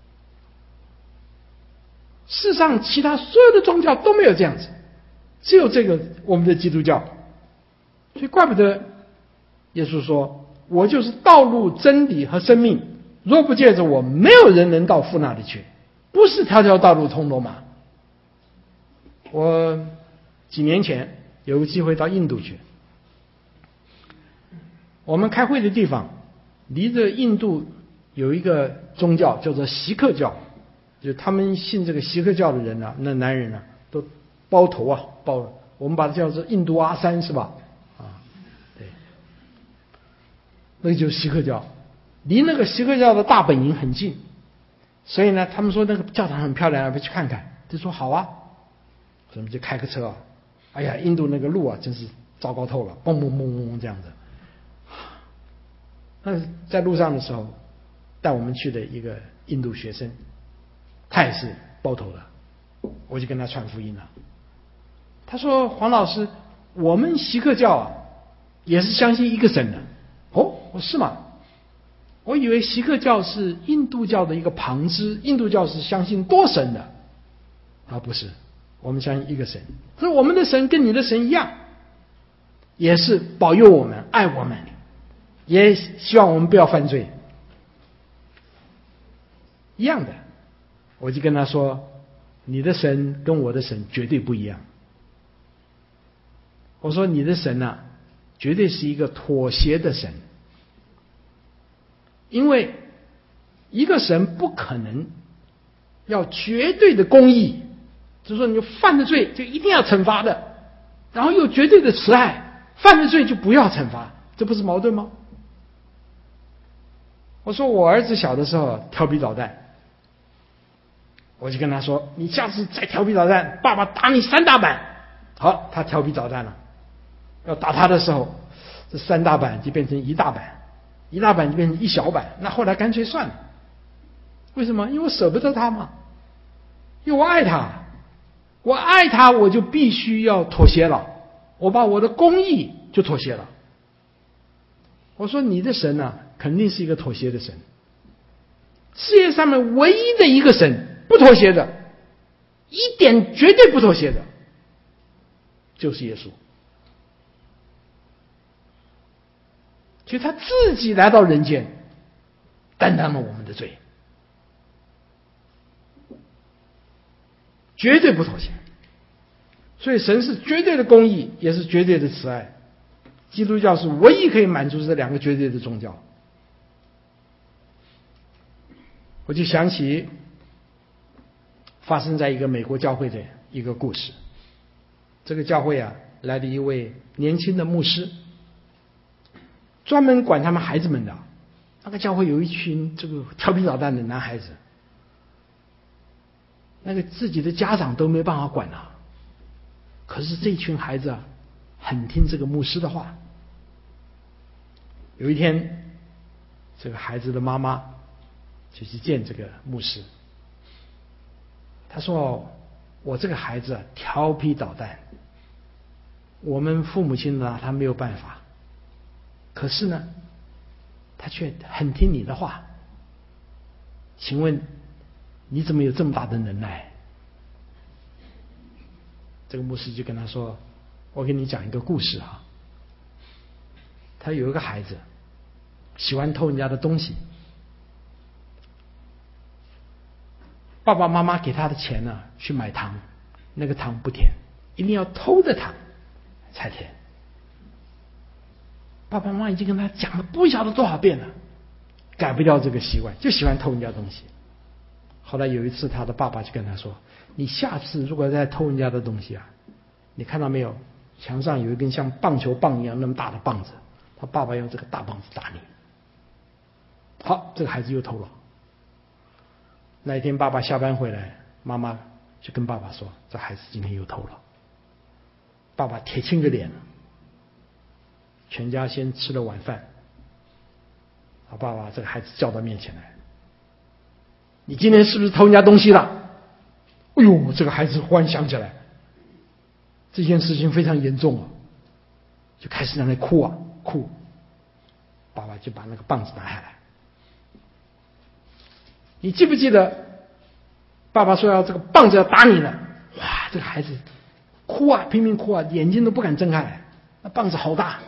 世上其他所有的宗教都没有这样子，只有这个我们的基督教。所以怪不得耶稣说，我就是道路真理和生命，若不借着我，没有人能到父那里去。不是条条道路通罗马。我几年前有个机会到印度去，我们开会的地方离着印度有一个宗教叫做锡克教，就他们信这个锡克教的人啊，那男人啊都包头啊，我们把它叫做印度阿三，是吧？对，那个就是锡克教，离那个锡克教的大本营很近，所以呢，他们说那个教堂很漂亮，要不去看看？就说好啊，所以我们就开个车啊，哎呀，印度那个路啊，真是糟糕透了，嘣嘣嘣嘣这样子。那在路上的时候，带我们去的一个印度学生，他也是包头的，我就跟他传福音了。他说：“黄老师，我们锡克教啊，也是相信一个神的。”哦，我是吗？我以为锡克教是印度教的一个旁支，印度教是相信多神的。啊，不是，我们相信一个神。所以我们的神跟你的神一样，也是保佑我们、爱我们，也希望我们不要犯罪，一样的。我就跟他说，你的神跟我的神绝对不一样。我说你的神啊，绝对是一个妥协的神，因为一个神不可能要绝对的公义，就是说你犯的罪就一定要惩罚的，然后又绝对的慈爱，犯的罪就不要惩罚，这不是矛盾吗？我说我儿子小的时候调皮捣蛋，我就跟他说，你下次再调皮捣蛋，爸爸打你3大板。好，他调皮捣蛋了，要打他的时候，这3大板就变成1大板，1大板就变成1小板，那后来干脆算了。为什么？因为我舍不得他嘛，因为我爱他，我爱他，我就必须要妥协了，我把我的公义就妥协了。我说你的神啊，肯定是一个妥协的神，世界上面唯一的一个神不妥协的，一点绝对不妥协的，就是耶稣。所以他自己来到人间，担当了我们的罪，绝对不妥协。所以神是绝对的公义，也是绝对的慈爱。基督教是唯一可以满足这2个绝对的宗教。我就想起发生在一个美国教会的一个故事。这个教会啊，来了一位年轻的牧师，专门管他们孩子们的。那个教会有一群这个调皮捣蛋的男孩子，那个自己的家长都没办法管啊。可是这群孩子啊，很听这个牧师的话。有一天，这个孩子的妈妈就去见这个牧师，他说：“我这个孩子调皮捣蛋，我们父母亲拿他没有办法，可是呢，他却很听你的话。请问你怎么有这么大的能耐？”这个牧师就跟他说：“ 我给你讲一个故事啊。他有一个孩子喜欢偷人家的东西，爸爸妈妈给他的钱呢，去买糖，那个糖不甜，一定要偷的糖才甜。爸爸妈妈已经跟他讲了不晓得多少遍了，改不掉这个习惯，就喜欢偷人家东西。后来有一次，他的爸爸就跟他说：“你下次如果再偷人家的东西啊，你看到没有？墙上有一根像棒球棒一样那么大的棒子，他爸爸用这个大棒子打你。”好，这个孩子又偷了。那一天爸爸下班回来，妈妈就跟爸爸说：“这孩子今天又偷了。”爸爸铁青着脸，全家先吃了晚饭。爸爸把这个孩子叫到面前来：“你今天是不是偷人家东西了？”哎呦，这个孩子忽然想起来，这件事情非常严重啊，就开始在那哭啊哭。爸爸就把那个棒子拿下来。你记不记得爸爸说要这个棒子要打你了？哇，这个孩子哭啊，拼命哭啊，眼睛都不敢睁开来，那棒子好大。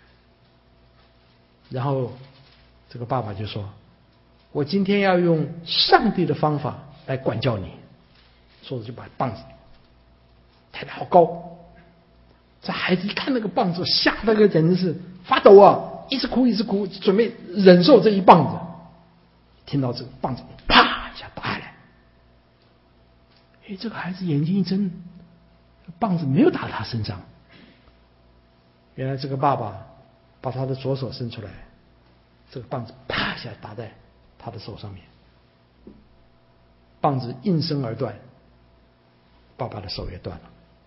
然后这个爸爸就说：“我今天要用上帝的方法来管教你。”说着就把棒子抬得好高。这孩子一看那个棒子，吓得个简直是发抖啊，一直哭一直哭，准备忍受这一棒子。听到这个棒子啪一下打下来，这个孩子眼睛一睁，棒子没有打他身上。原来这个爸爸把他的左手伸出来，这个棒子啪一下打在他的手上面，棒子应声而断，爸爸的手也断了。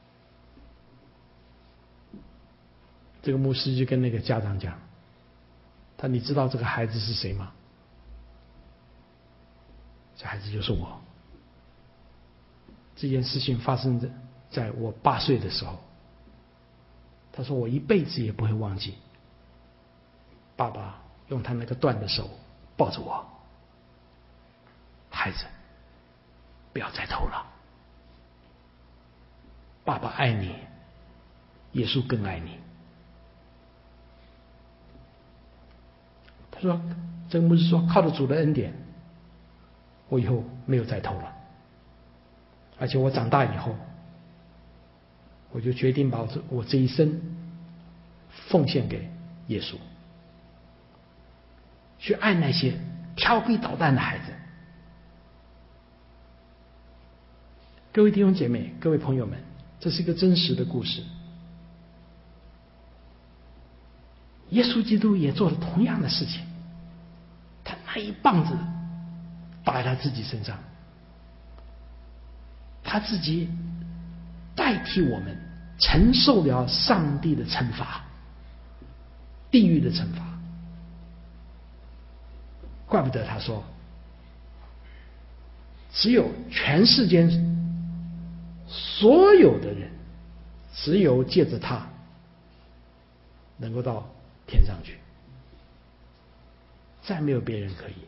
这个牧师就跟那个家长讲：“你知道这个孩子是谁吗？这孩子就是我。这件事情发生在我8岁的时候。”他说：“我一辈子也不会忘记，爸爸用他那个断的手抱着我。孩子，不要再偷了。爸爸爱你，耶稣更爱你。”他说：“这个牧师说，靠着主的恩典，我以后没有再偷了。而且我长大以后，我就决定把我这一生奉献给耶稣，去爱那些调皮捣蛋的孩子。”各位弟兄姐妹，各位朋友们，这是一个真实的故事。耶稣基督也做了同样的事情，他那一棒子打在他自己身上，他自己代替我们承受了上帝的惩罚，地狱的惩罚。怪不得他说，只有全世间所有的人，只有借着他能够到天上去，再没有别人可以。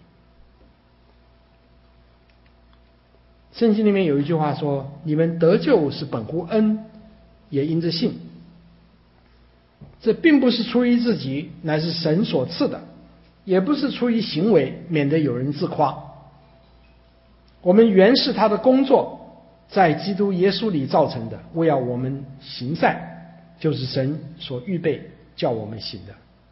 圣经里面有一句话说：“你们得救是本乎恩，也因着信。这并不是出于自己，乃是神所赐的；也不是出于行为，免得有人自夸。我们原是他的工作，在基督耶稣里造成的，为要我们行善，就是神所预备叫我们行的。”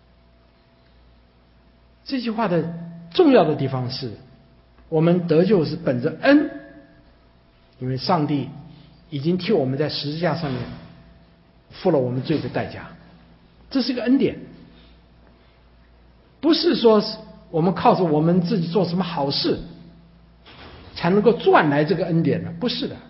这句话的重要的地方是，我们得救是本着恩，因为上帝已经替我们在十字架上面付了我们罪的代价，这是一个恩典。不是说我们靠着我们自己做什么好事才能够赚来这个恩典的，不是的。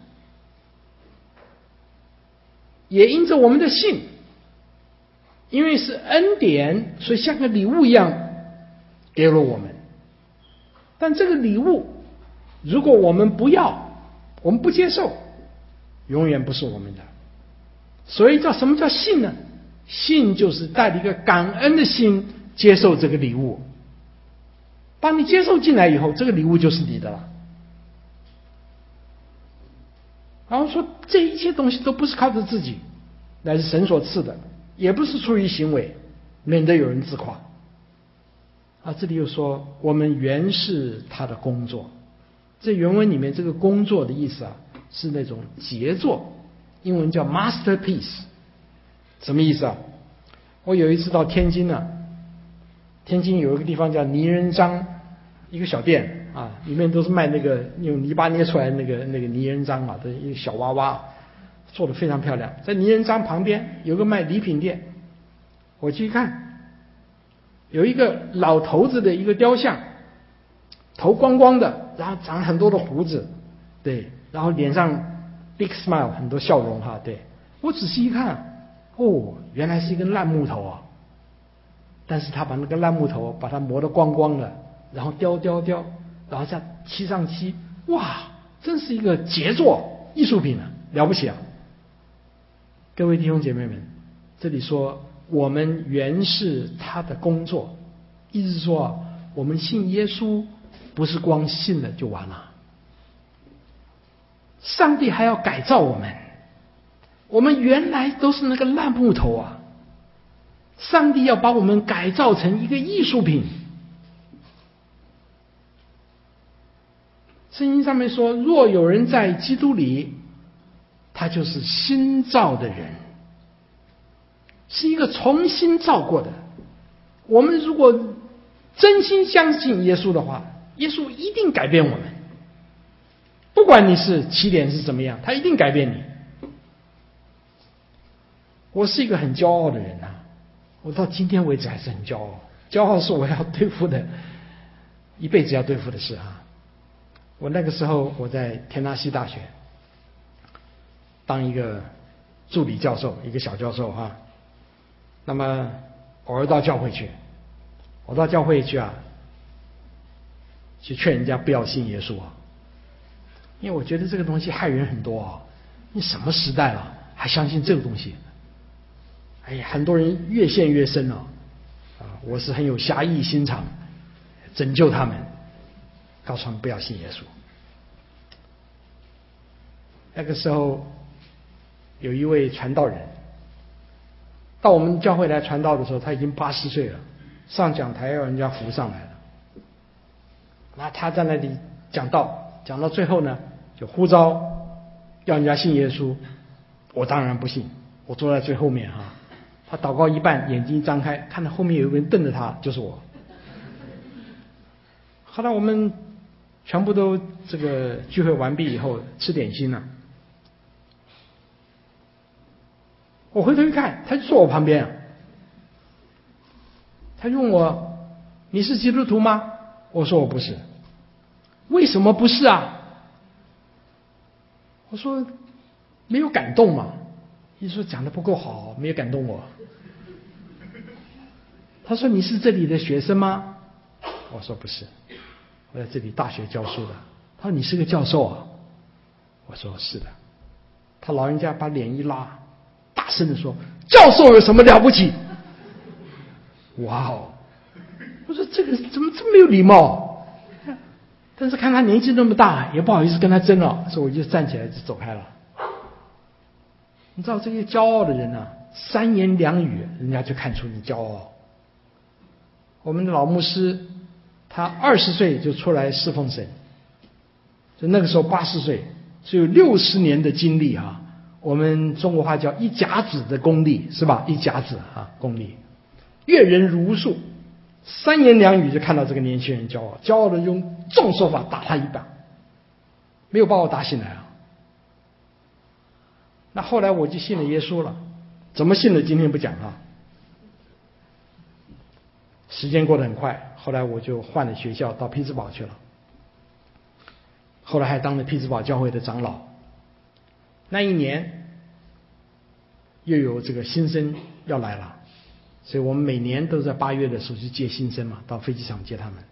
也因着我们的信，因为是恩典，所以像个礼物一样给了我们。但这个礼物如果我们不要，我们不接受，永远不是我们的。所以什么叫信呢？信就是带着一个感恩的心接受这个礼物。当你接受进来以后，这个礼物就是你的了。然后说这一切东西都不是靠着自己， 乃是神所赐的，也不是出于行为，免得有人自夸。这里又说我们原是他的工作。这原文里面这个工作的意思是那种杰作，英文叫 masterpiece。 什么意思我有一次到天津天津有一个地方叫泥人张，一个小店里面都是卖那个用泥巴捏出来的那个泥人张的一个小娃娃，做得非常漂亮。在泥人张旁边有个卖礼品店，我去看，有一个老头子的一个雕像，头光光的，然后长很多的胡子，对，然后脸上 big smile， 很多笑容对。我仔细一看，原来是一根烂木头但是他把那个烂木头把它磨得光光的，然后雕，然后再漆上漆，哇，真是一个杰作艺术品了不起各位弟兄姐妹们，这里说我们原是他的工作，意思是说我们信耶稣不是光信了就完了，上帝还要改造我们。我们原来都是那个烂木头上帝要把我们改造成一个艺术品。圣经上面说，若有人在基督里，他就是新造的人，是一个重新造过的。我们如果真心相信耶稣的话，耶稣一定改变我们，不管你是起点是怎么样，他一定改变你。我是一个很骄傲的人我到今天为止还是很骄傲，骄傲是我要对付的，一辈子要对付的事我那个时候我在田纳西大学当一个助理教授，一个小教授那么偶尔到教会去，我到教会去去劝人家不要信耶稣因为我觉得这个东西害人很多你什么时代了还相信这个东西？很多人越陷越深我是很有侠义心肠，拯救他们，告诉他们不要信耶稣。那个时候有一位传道人到我们教会来传道的时候，他已经80岁了，上讲台要人家扶上来了。那他在那里讲道，讲到最后呢，就呼召要人家信耶稣。我当然不信，我坐在最后面他祷告一半，眼睛张开，看到后面有一个人瞪着他，就是我。后来我们全部都这个聚会完毕以后吃点心了，我回头一看，他就坐我旁边他就问我：“你是基督徒吗？”我说：“我不是。”为什么不是我说：“没有感动嘛。”你说讲得不够好，没有感动我。他说：“你是这里的学生吗？”我说：“不是，我在这里大学教书的。”他说：“你是个教授我说：“是的。”他老人家把脸一拉，大声地说：“教授有什么了不起？”哇我说这个怎么这么没有礼貌？但是看他年纪那么大，也不好意思跟他争了，所以我就站起来就走开了。你知道这些骄傲的人三言两语人家就看出你骄傲。我们的老牧师他20岁就出来侍奉神，就那个时候80岁，只有60年的经历我们中国话叫一甲子的功力，是吧？一甲子功力，阅人如数，三言两语就看到这个年轻人骄傲，骄傲的用重手法打他一巴，没有把我打醒来那后来我就信了耶稣了，怎么信的今天不讲时间过得很快，后来我就换了学校，到匹兹堡去了，后来还当了匹兹堡教会的长老。那一年又有这个新生要来了，所以我们每年都在8月的时候去接新生嘛，到飞机场接他们，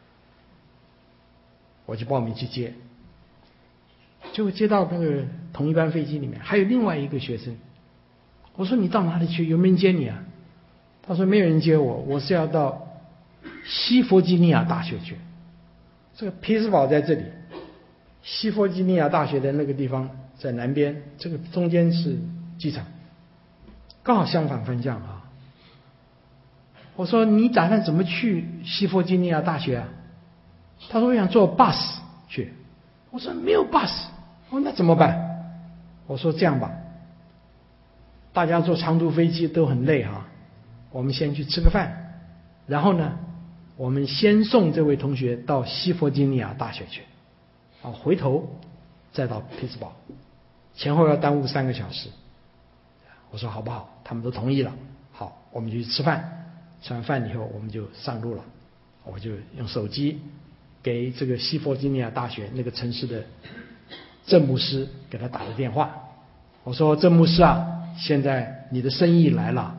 我就报名去接，就接到那个同一班飞机里面还有另外一个学生。我说：“你到哪里去？有没有人接你他说：“没有人接我，我是要到西弗吉尼亚大学去。”这个匹兹堡在这里，西弗吉尼亚大学的那个地方在南边，这个中间是机场。 刚好相反方向啊。我说你打算怎么去西弗吉尼亚大学啊？他说我想坐 bus 去。我说没有 bus。我说那怎么办？我说这样吧，大家坐长途飞机都很累哈，我们先去吃个饭，然后呢，我们先送这位同学到西弗吉尼亚大学去，回头再到匹兹堡，前后要耽误3个小时。我说好不好？他们都同意了。好，我们就去吃饭，吃完饭以后我们就上路了。我就用手机给这个西弗吉尼亚大学那个城市的郑牧师给他打了电话。我说郑牧师啊，现在你的生意来了，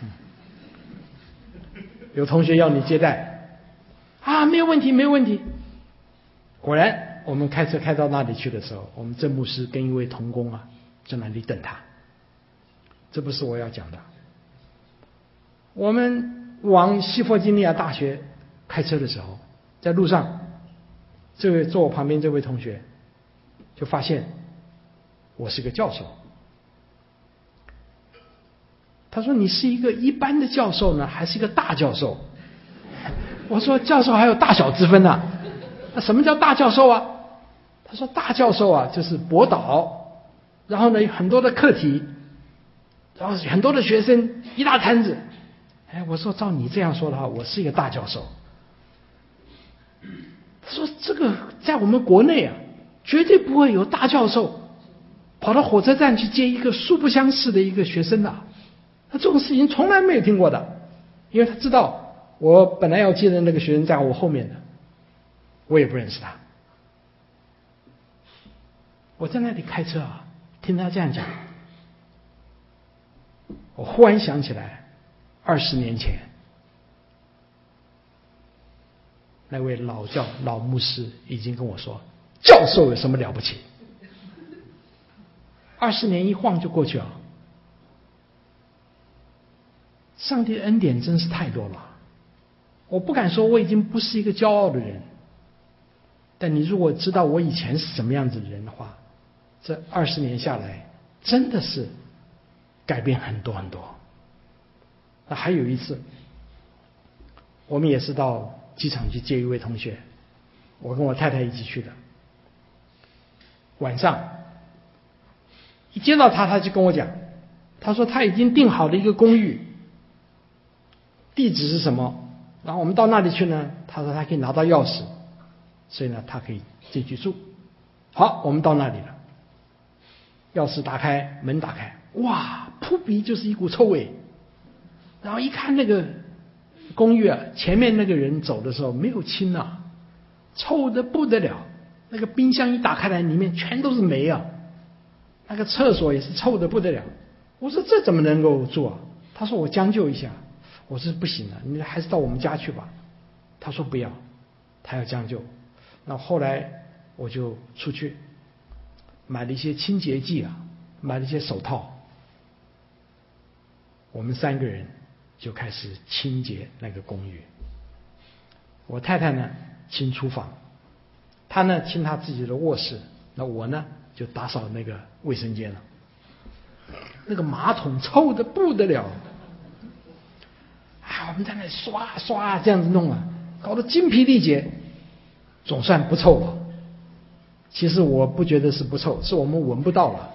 有同学要你接待啊，没有问题没有问题。果然我们开车开到那里去的时候，我们郑牧师跟一位同工啊在那里等他。这不是我要讲的。我们往西弗吉尼亚大学开车的时候，在路上，这位坐我旁边这位同学就发现我是个教授。他说你是一个一般的教授呢，还是一个大教授？我说教授还有大小之分啊。那什么叫大教授啊？他说大教授啊就是博导，然后呢有很多的课题，然后很多的学生，一大摊子。我说照你这样说的话，我是一个大教授。他说这个在我们国内啊，绝对不会有大教授跑到火车站去接一个素不相识的一个学生的。他这种事情从来没有听过的，因为他知道我本来要接的那个学生在我后面的，我也不认识他。我在那里开车啊，听他这样讲，我忽然想起来20年前那位老牧师已经跟我说，教授有什么了不起？20年一晃就过去了。上帝的恩典真是太多了，我不敢说我已经不是一个骄傲的人，但你如果知道我以前是什么样子的人的话，这20年下来真的是改变很多很多。那还有一次，我们也是到机场去接一位同学，我跟我太太一起去的。晚上一接到他就跟我讲，他说他已经订好了一个公寓，地址是什么，然后我们到那里去呢，他说他可以拿到钥匙，所以呢他可以进去住。好，我们到那里了，钥匙打开，门打开，哇，扑鼻就是一股臭味。然后一看那个公寓啊，前面那个人走的时候没有清啊，臭得不得了。那个冰箱一打开来，里面全都是霉啊。那个厕所也是臭得不得了。我说这怎么能够住啊？他说我将就一下。我说不行了，你还是到我们家去吧。他说不要，他要将就。那后来我就出去买了一些清洁剂啊，买了一些手套。我们3个人就开始清洁那个公寓。我太太呢清厨房，她呢清她自己的卧室，那我呢就打扫那个卫生间了。那个马桶臭得不得了，我们在那里刷刷这样子弄啊，搞得精疲力竭，总算不臭了。其实我不觉得是不臭，是我们闻不到了。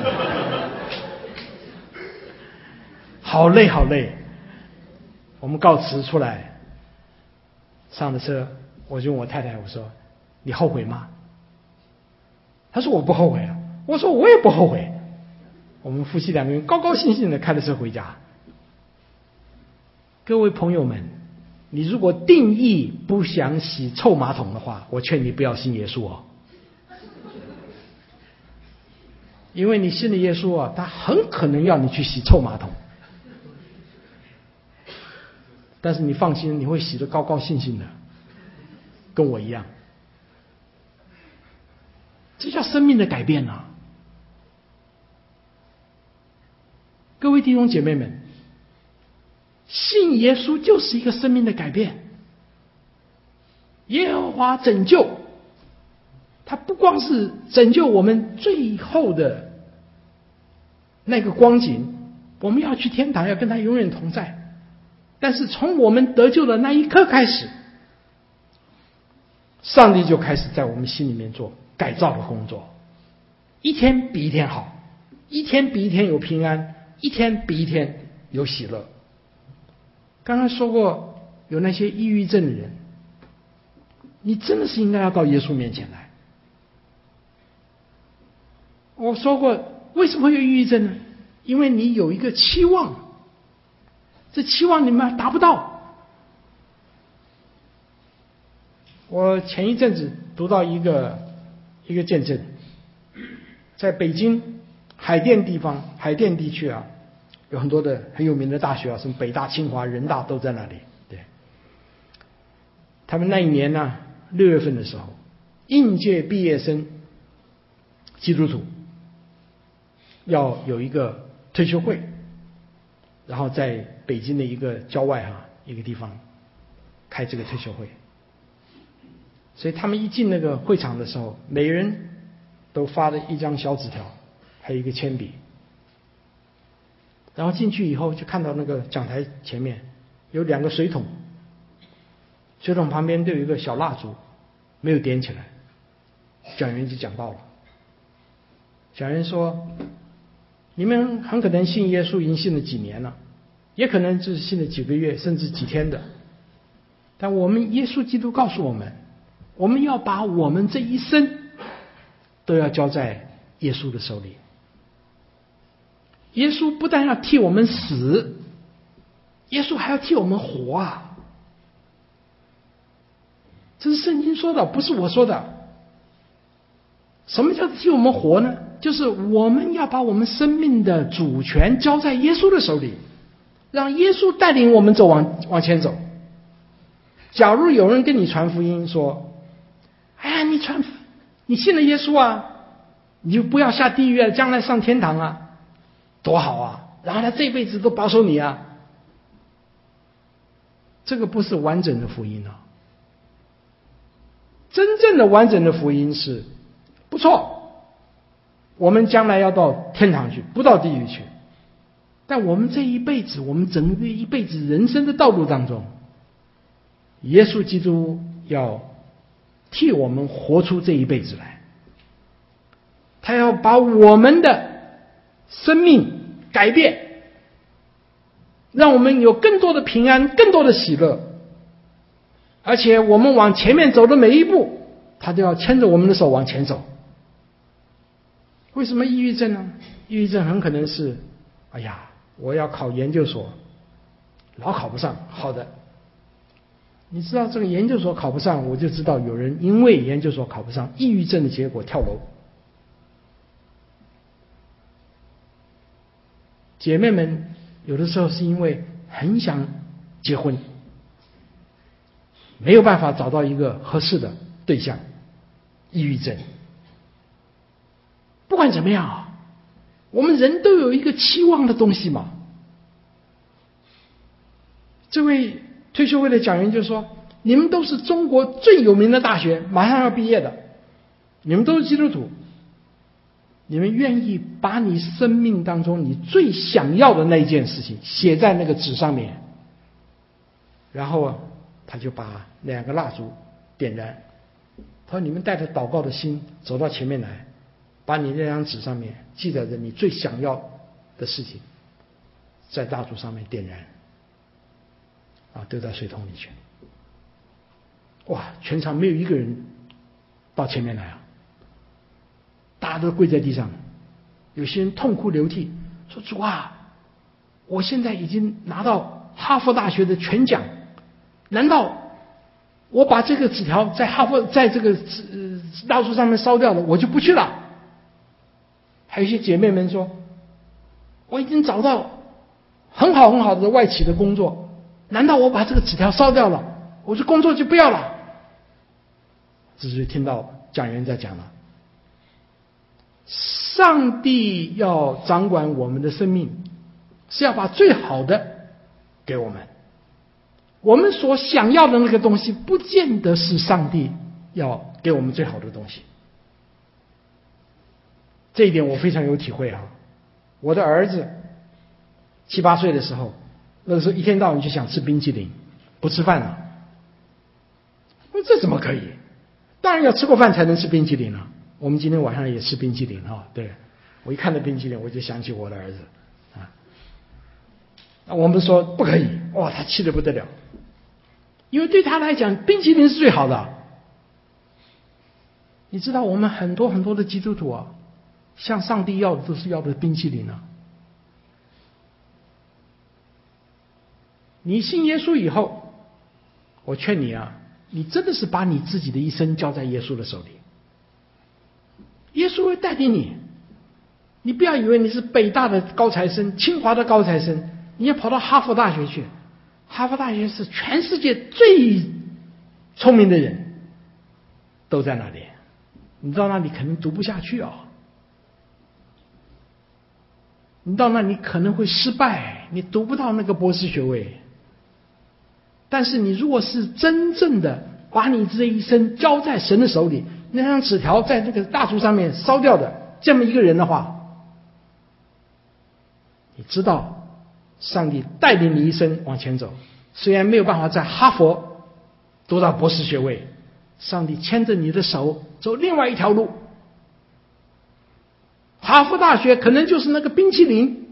好累好累。我们告辞出来，上了车，我就问我太太，我说你后悔吗？她说我不后悔啊。我说我也不后悔。我们夫妻2个人高高兴兴的开着车回家。各位朋友们，你如果定义不想洗臭马桶的话，我劝你不要信耶稣哦。因为你信了耶稣啊，他很可能要你去洗臭马桶。但是你放心，你会洗得高高兴兴的，跟我一样。这叫生命的改变啊！各位弟兄姐妹们，信耶稣就是一个生命的改变。耶和华拯救，他不光是拯救我们最后的那个光景， 我们要去天堂，要跟他永远同在。但是从我们得救的那一刻开始，上帝就开始在我们心里面做改造的工作，一天比一天好，一天比一天有平安，一天比一天有喜乐。刚刚说过，有那些抑郁症的人，你真的是应该要到耶稣面前来。我说过，为什么会有抑郁症呢？因为你有一个期望，这期望你们达不到。我前一阵子读到一个见证，在北京海淀地区啊，有很多的很有名的大学啊，什么北大、清华、人大都在那里。对，他们那一年呢，6月份的时候，应届毕业生基督徒要有一个退休会，然后在北京的一个郊外一个地方开这个退休会。所以他们一进那个会场的时候，每人都发了一张小纸条，还有一个铅笔。然后进去以后，就看到那个讲台前面有2个水桶，水桶旁边都有一个小蜡烛，没有点起来。讲员就讲到了，讲员说：“你们很可能信耶稣已经信了几年了，也可能只是信了几个月，甚至几天的。但我们耶稣基督告诉我们，我们要把我们这一生都要交在耶稣的手里。耶稣不但要替我们死，耶稣还要替我们活啊！这是圣经说的，不是我说的。什么叫替我们活呢？就是我们要把我们生命的主权交在耶稣的手里，让耶稣带领我们往前走。假如有人跟你传福音说：“哎呀，你信了耶稣啊，你就不要下地狱啊，将来上天堂啊，多好啊！”然后他这辈子都保守你啊，这个不是完整的福音啊。真正的完整的福音是：不错，我们将来要到天堂去，不到地狱去。但我们这一辈子，我们整个一辈子人生的道路当中，耶稣基督要替我们活出这一辈子来，他要把我们的生命改变，让我们有更多的平安，更多的喜乐。而且我们往前面走的每一步，他都要牵着我们的手往前走。为什么抑郁症呢？抑郁症很可能是：哎呀，我要考研究所，老考不上。好的，你知道这个研究所考不上，我就知道有人因为研究所考不上，抑郁症的结果跳楼。姐妹们有的时候是因为很想结婚，没有办法找到一个合适的对象，抑郁症。不管怎么样啊，我们人都有一个期望的东西嘛。这位退休会的讲员就说：“你们都是中国最有名的大学，马上要毕业的，你们都是基督徒，你们愿意把你生命当中你最想要的那一件事情写在那个纸上面？”然后他就把2个蜡烛点燃，他说：“你们带着祷告的心走到前面来，把你那张纸上面记载着你最想要的事情，在蜡烛上面点燃，丢在水桶里去。”哇！全场没有一个人到前面来啊，大家都跪在地上，有些人痛哭流涕，说：“主啊，我现在已经拿到哈佛大学的全奖，难道我把这个纸条在这个蜡烛上面烧掉了，我就不去了？”还有一些姐妹们说：“我已经找到很好的外企的工作，难道我把这个纸条烧掉了，我这工作就不要了？”这就听到讲员在讲了，上帝要掌管我们的生命，是要把最好的给我们。我们所想要的那个东西，不见得是上帝要给我们最好的东西。这一点我非常有体会啊！我的儿子 7、8岁的时候，那个时候一天到晚就想吃冰淇淋，不吃饭了。我说这怎么可以？当然要吃过饭才能吃冰淇淋了。我们今天晚上也吃冰淇淋啊，对，我一看到冰淇淋我就想起我的儿子啊。我们说不可以，哇，他气得不得了，因为对他来讲冰淇淋是最好的。你知道我们很多很多的基督徒啊，向上帝要的都是要的冰淇淋啊。你信耶稣以后，我劝你啊，你真的是把你自己的一生交在耶稣的手里，耶稣会带领你。你不要以为你是北大的高材生、清华的高材生，你要跑到哈佛大学去。哈佛大学是全世界最聪明的人都在那里，你到那里可能读不下去啊，你到那里可能会失败，你读不到那个博士学位。但是你如果是真正的把你这一生交在神的手里，那张纸条在这个大树上面烧掉的这么一个人的话，你知道上帝带领你一生往前走，虽然没有办法在哈佛读到博士学位，上帝牵着你的手走另外一条路。哈佛大学可能就是那个冰淇淋，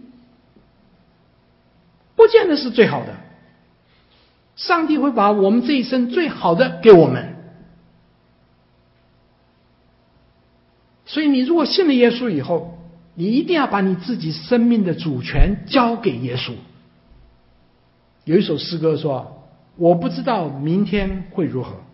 不见得是最好的。上帝会把我们这一生最好的给我们。所以你如果信了耶稣以后，你一定要把你自己生命的主权交给耶稣。有一首诗歌说，我不知道明天会如何，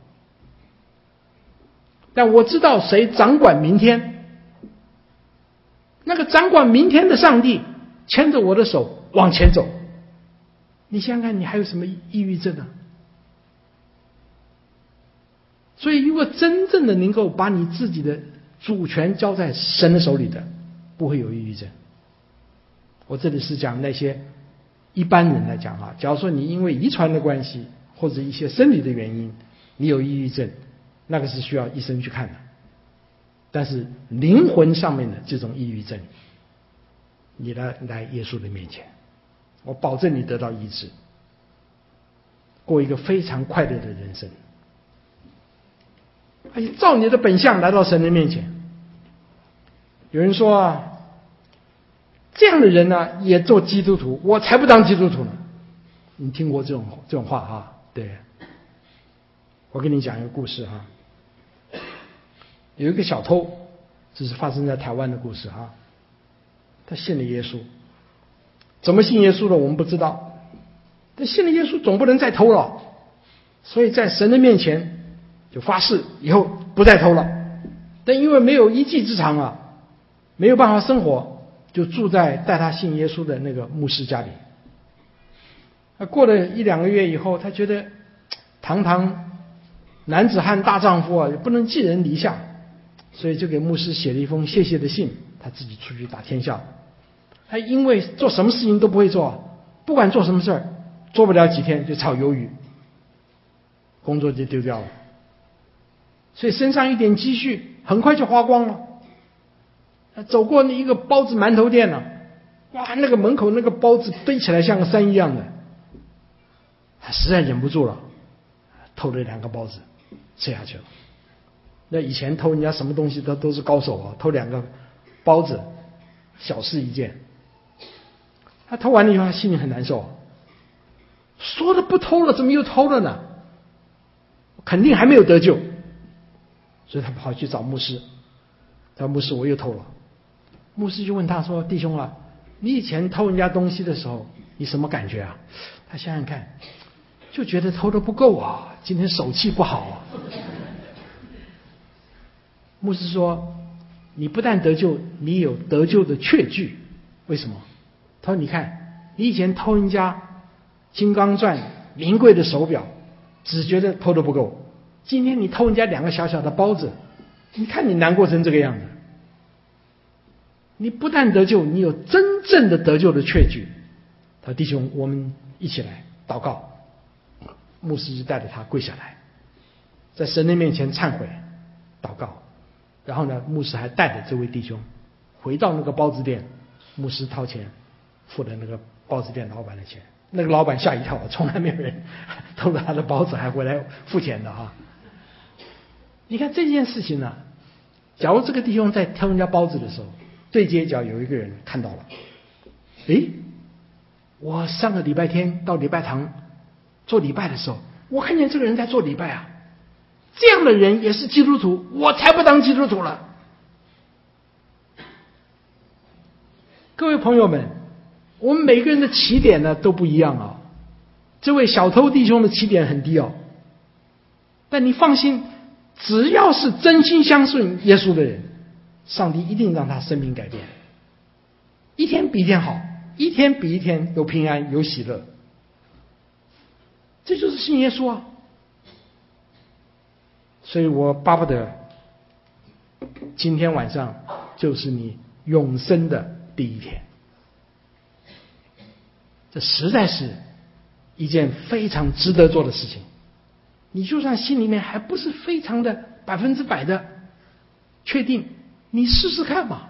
但我知道谁掌管明天。那个掌管明天的上帝牵着我的手往前走。你想想看，你还有什么抑郁症啊？所以如果真正的能够把你自己的主权交在神的手里的，不会有抑郁症。我这里是讲那些一般人来讲啊，假如说你因为遗传的关系或者一些生理的原因你有抑郁症，那个是需要医生去看的。但是灵魂上面的这种抑郁症，你来耶稣的面前，我保证你得到医治，过一个非常快乐的人生。哎，照你的本相来到神的面前。有人说啊，这样的人呢也做基督徒，我才不当基督徒呢。你听过这种话啊？对，我跟你讲一个故事啊。有一个小偷，这是发生在台湾的故事啊。他信了耶稣，怎么信耶稣的我们不知道，但信了耶稣总不能再偷了，所以在神的面前就发誓以后不再偷了。但因为没有一技之长啊，没有办法生活，就住在带他信耶稣的那个牧师家里。过了1、2个月以后，他觉得堂堂男子汉大丈夫啊，也不能寄人篱下，所以就给牧师写了一封谢谢的信，他自己出去打天下。他因为做什么事情都不会做，不管做什么事儿，做不了几天就炒鱿鱼，工作就丢掉了，所以身上一点积蓄很快就花光了。走过一个包子馒头店了，哇，那个门口那个包子堆起来像个山一样的，他实在忍不住了，偷了2个包子吃下去了。那以前偷人家什么东西都是高手啊，偷2个包子小事一件。他偷完了以后他心里很难受，说了不偷了怎么又偷了呢？肯定还没有得救，所以他跑去找牧师。他说牧师，我又偷了。牧师就问他说，弟兄啊，你以前偷人家东西的时候你什么感觉啊？他想想看，就觉得偷的不够啊，今天手气不好啊。牧师说，你不但得救，你有得救的确据。为什么？他说你看，你以前偷人家金刚钻名贵的手表，只觉得偷的不够，今天你偷人家2个小小的包子，你看你难过成这个样子。你不但得救，你有真正的得救的确据。他说弟兄，我们一起来祷告。牧师就带着他跪下来，在神的面前忏悔祷告。然后呢，牧师还带着这位弟兄回到那个包子店，牧师掏钱付了那个包子店老板的钱。那个老板吓一跳，从来没有人偷了他的包子还回来付钱的啊！你看这件事情呢，假如这个弟兄在挑人家包子的时候，对街角有一个人看到了，诶，我上个礼拜天到礼拜堂做礼拜的时候，我看见这个人在做礼拜啊，这样的人也是基督徒，我才不当基督徒了。各位朋友们，我们每个人的起点呢都不一样啊。这位小偷弟兄的起点很低哦，但你放心，只要是真心相信耶稣的人，上帝一定让他生命改变，一天比一天好，一天比一天有平安有喜乐。这就是信耶稣啊！所以我巴不得今天晚上就是你永生的第一天。这实在是一件非常值得做的事情。你就算心里面还不是非常的100%的确定，你试试看嘛。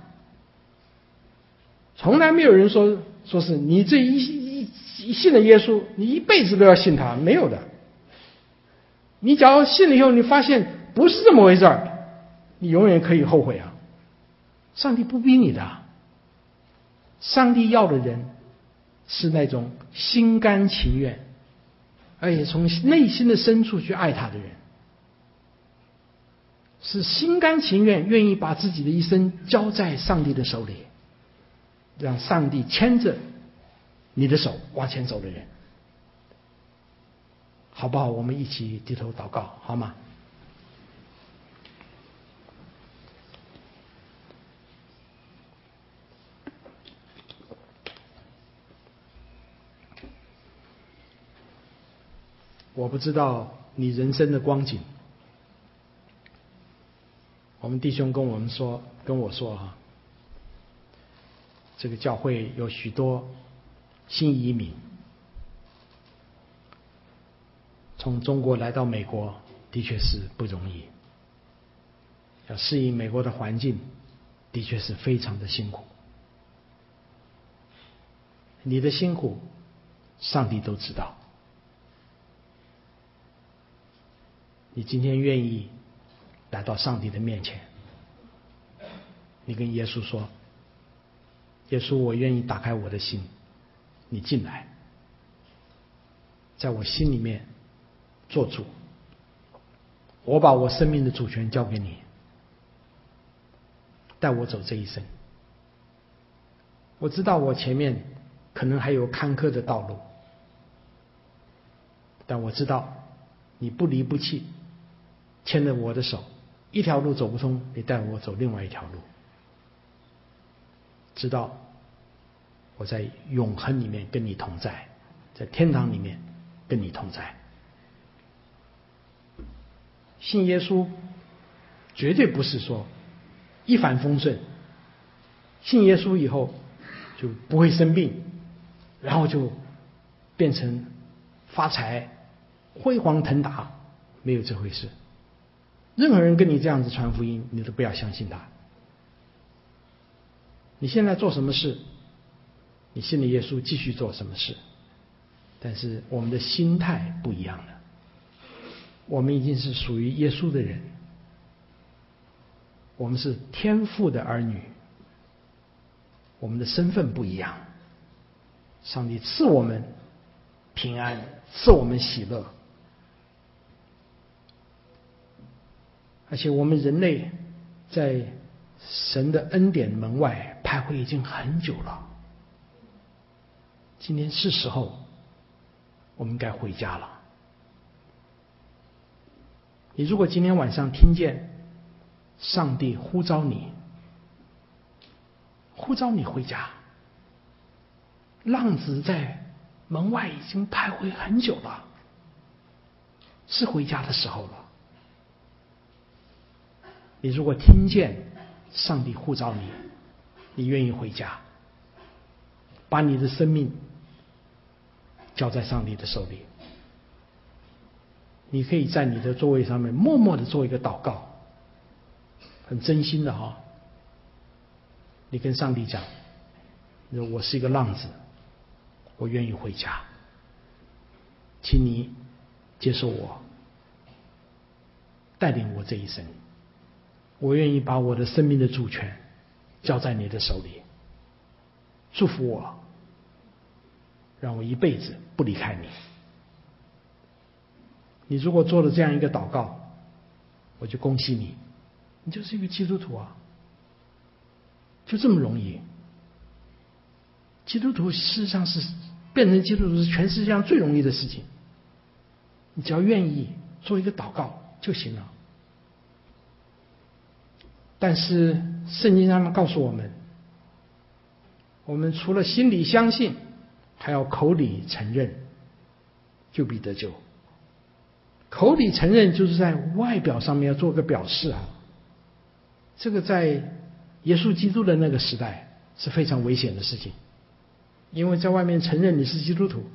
从来没有人说是你这一信了耶稣，你一辈子都要信他，没有的。你只要信了以后，你发现不是这么回事儿，你永远可以后悔啊。上帝不逼你的，上帝要的人是那种心甘情愿，而且从内心的深处去爱他的人，是心甘情愿愿意把自己的一生交在上帝的手里，让上帝牵着你的手往前走的人，好不好？我们一起低头祷告，好吗？我不知道你人生的光景。我们弟兄跟我说啊，这个教会有许多新移民，从中国来到美国的确是不容易，要适应美国的环境的确是非常的辛苦。你的辛苦上帝都知道。你今天愿意来到上帝的面前，你跟耶稣说，耶稣，我愿意打开我的心，你进来，在我心里面做主，我把我生命的主权交给你，带我走这一生。我知道我前面可能还有坎坷的道路，但我知道你不离不弃，牵着我的手，一条路走不通，你带我走另外一条路，直到我在永恒里面跟你同在，在天堂里面跟你同在。信耶稣绝对不是说一帆风顺，信耶稣以后就不会生病，然后就变成发财辉煌腾达，没有这回事。任何人跟你这样子传福音，你都不要相信他。你现在做什么事，你信了耶稣继续做什么事，但是我们的心态不一样了。我们已经是属于耶稣的人，我们是天父的儿女，我们的身份不一样。上帝赐我们平安，赐我们喜乐，而且我们人类在神的恩典门外徘徊已经很久了。今天是时候，我们该回家了。你如果今天晚上听见上帝呼召你回家，浪子在门外已经徘徊很久了，是回家的时候了。你如果听见上帝呼召你，你愿意回家，把你的生命交在上帝的手里，你可以在你的座位上面默默的做一个祷告，很真心的哈。你跟上帝讲，我是一个浪子， 我愿意回家，请你接受我，带领我这一生。我愿意把我的生命的主权交在你的手里，祝福我，让我一辈子不离开你。你如果做了这样一个祷告，我就恭喜你，你就是一个基督徒啊，就这么容易。基督徒事实上是变成基督徒是全世界上最容易的事情，你只要愿意做一个祷告就行了。但是圣经上面告诉我们，我们除了心里相信，还要口里承认，就必得救。口里承认就是在外表上面要做个表示啊，这个在耶稣基督的那个时代是非常危险的事情，因为在外面承认你是基督徒，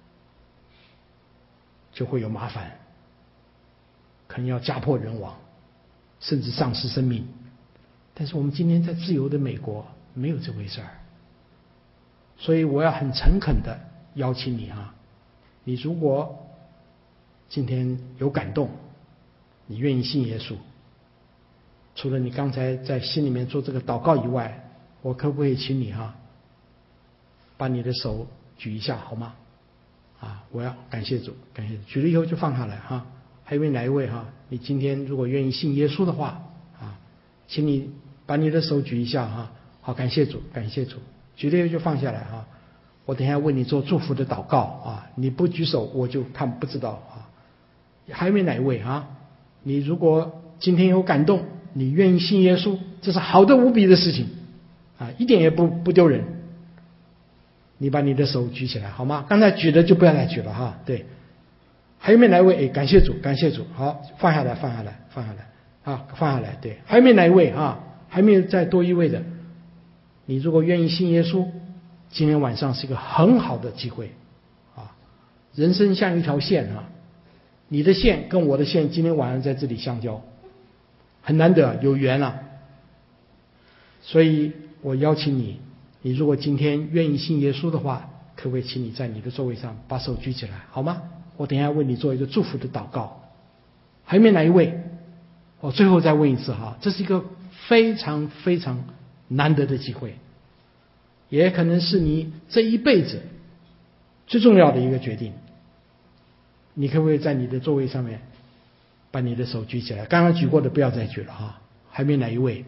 就会有麻烦，可能要家破人亡，甚至丧失生命。但是我们今天在自由的美国没有这回事儿，所以我要很诚恳的邀请你啊，你如果今天有感动，你愿意信耶稣，除了你刚才在心里面做这个祷告以外，我可不可以请你把你的手举一下好吗？我要感谢主，感谢主，举了以后就放下来哈。还有哪一位你今天如果愿意信耶稣的话请你把你的手举一下哈。好，感谢主，感谢主，举了以后就放下来哈。我等一下为你做祝福的祷告你不举手我就不知道还有没有哪一位你如果今天有感动，你愿意信耶稣，这是好的无比的事情一点也不丢人。你把你的手举起来好吗？刚才举的就不要再举了对，还有没有哪一位？感谢主，感谢主。好，放下来，放下来，放下来放下来。对，还有没有哪一位还没有再多一位的？你如果愿意信耶稣，今天晚上是一个很好的机会人生像一条线你的线跟我的线今天晚上在这里相交，很难得有缘所以我邀请你，你如果今天愿意信耶稣的话，可不可以请你在你的座位上把手举起来好吗？我等一下为你做一个祝福的祷告。还有没有哪一位？我最后再问一次这是一个非常非常难得的机会，也可能是你这一辈子最重要的一个决定。你可不可以在你的座位上面把你的手举起来？刚刚举过的不要再举了还没哪一位？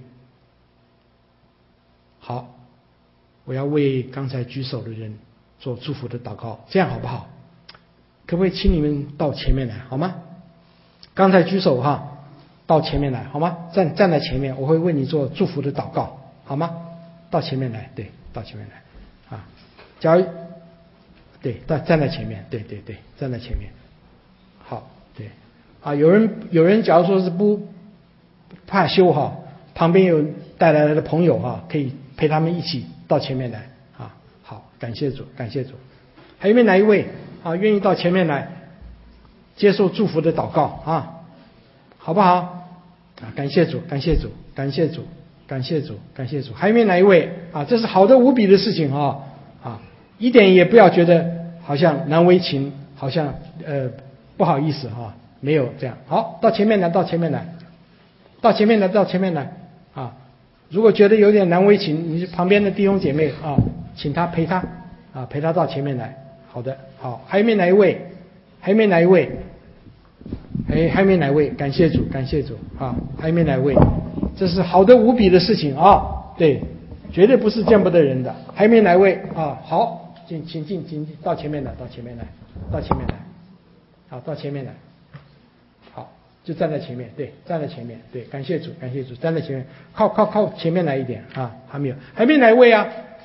好，我要为刚才举手的人做祝福的祷告，这样好不好？可不可以请你们到前面来好吗？刚才举手到前面来好吗？站在前面，我会为你做祝福的祷告好吗？到前面来，对，到前面来假如对，站在前面，对，站在前面。好，对有人假如说是不怕羞旁边有带来的朋友可以陪他们一起到前面来好，感谢主，感谢主。还有没有哪一位愿意到前面来接受祝福的祷告好不好感谢主，感谢主，感谢主，感谢主，感谢主。还有没有哪一位这是好的无比的事情一点也不要觉得好像难为情，好像不好意思没有这样。好，到前面来，到前面来，到前面来，到前面来如果觉得有点难为情，你旁边的弟兄姐妹请他陪他陪他到前面来。好的，好，还有没有哪一位？还有没有哪一位？还有没有哪一位？感谢主，感谢主还有没有哪一位？这是好的无比的事情对，绝对不是见不得人的。还有没有哪一位好，请到前面来，到前面来，到前面来。好，到前面来。好，就站在前面，对，站在前面，对，感谢主，感谢主，站在前面，靠前面来一点还没有，还没哪一位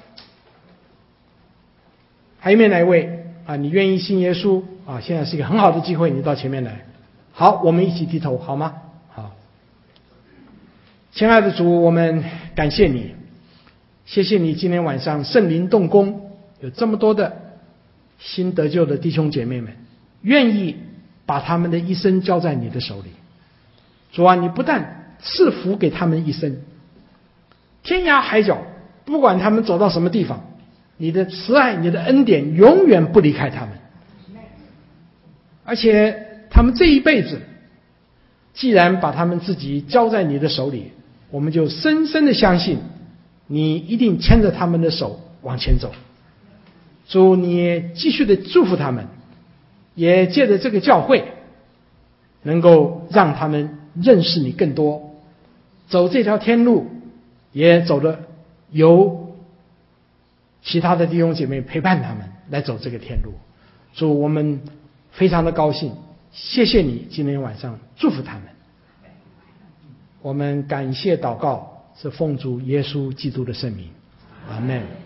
还有没有哪一位你愿意信耶稣现在是一个很好的机会，你到前面来。好，我们一起低头好吗？好，亲爱的主，我们感谢你，谢谢你今天晚上圣灵动工，有这么多的新得救的弟兄姐妹们愿意把他们的一生交在你的手里。主啊，你不但赐福给他们一生，天涯海角，不管他们走到什么地方， 你的慈爱、你的恩典永远不离开他们。而且他们这一辈子，既然把他们自己交在你的手里，我们就深深的相信，你一定牵着他们的手往前走。主，你也继续的祝福他们，也借着这个教会，能够让他们认识你更多，走这条天路，也走的由其他的弟兄姐妹陪伴他们来走这个天路。主，我们非常的高兴，谢谢你今天晚上祝福他们。我们感谢祷告，是奉主耶稣基督的圣名，阿们。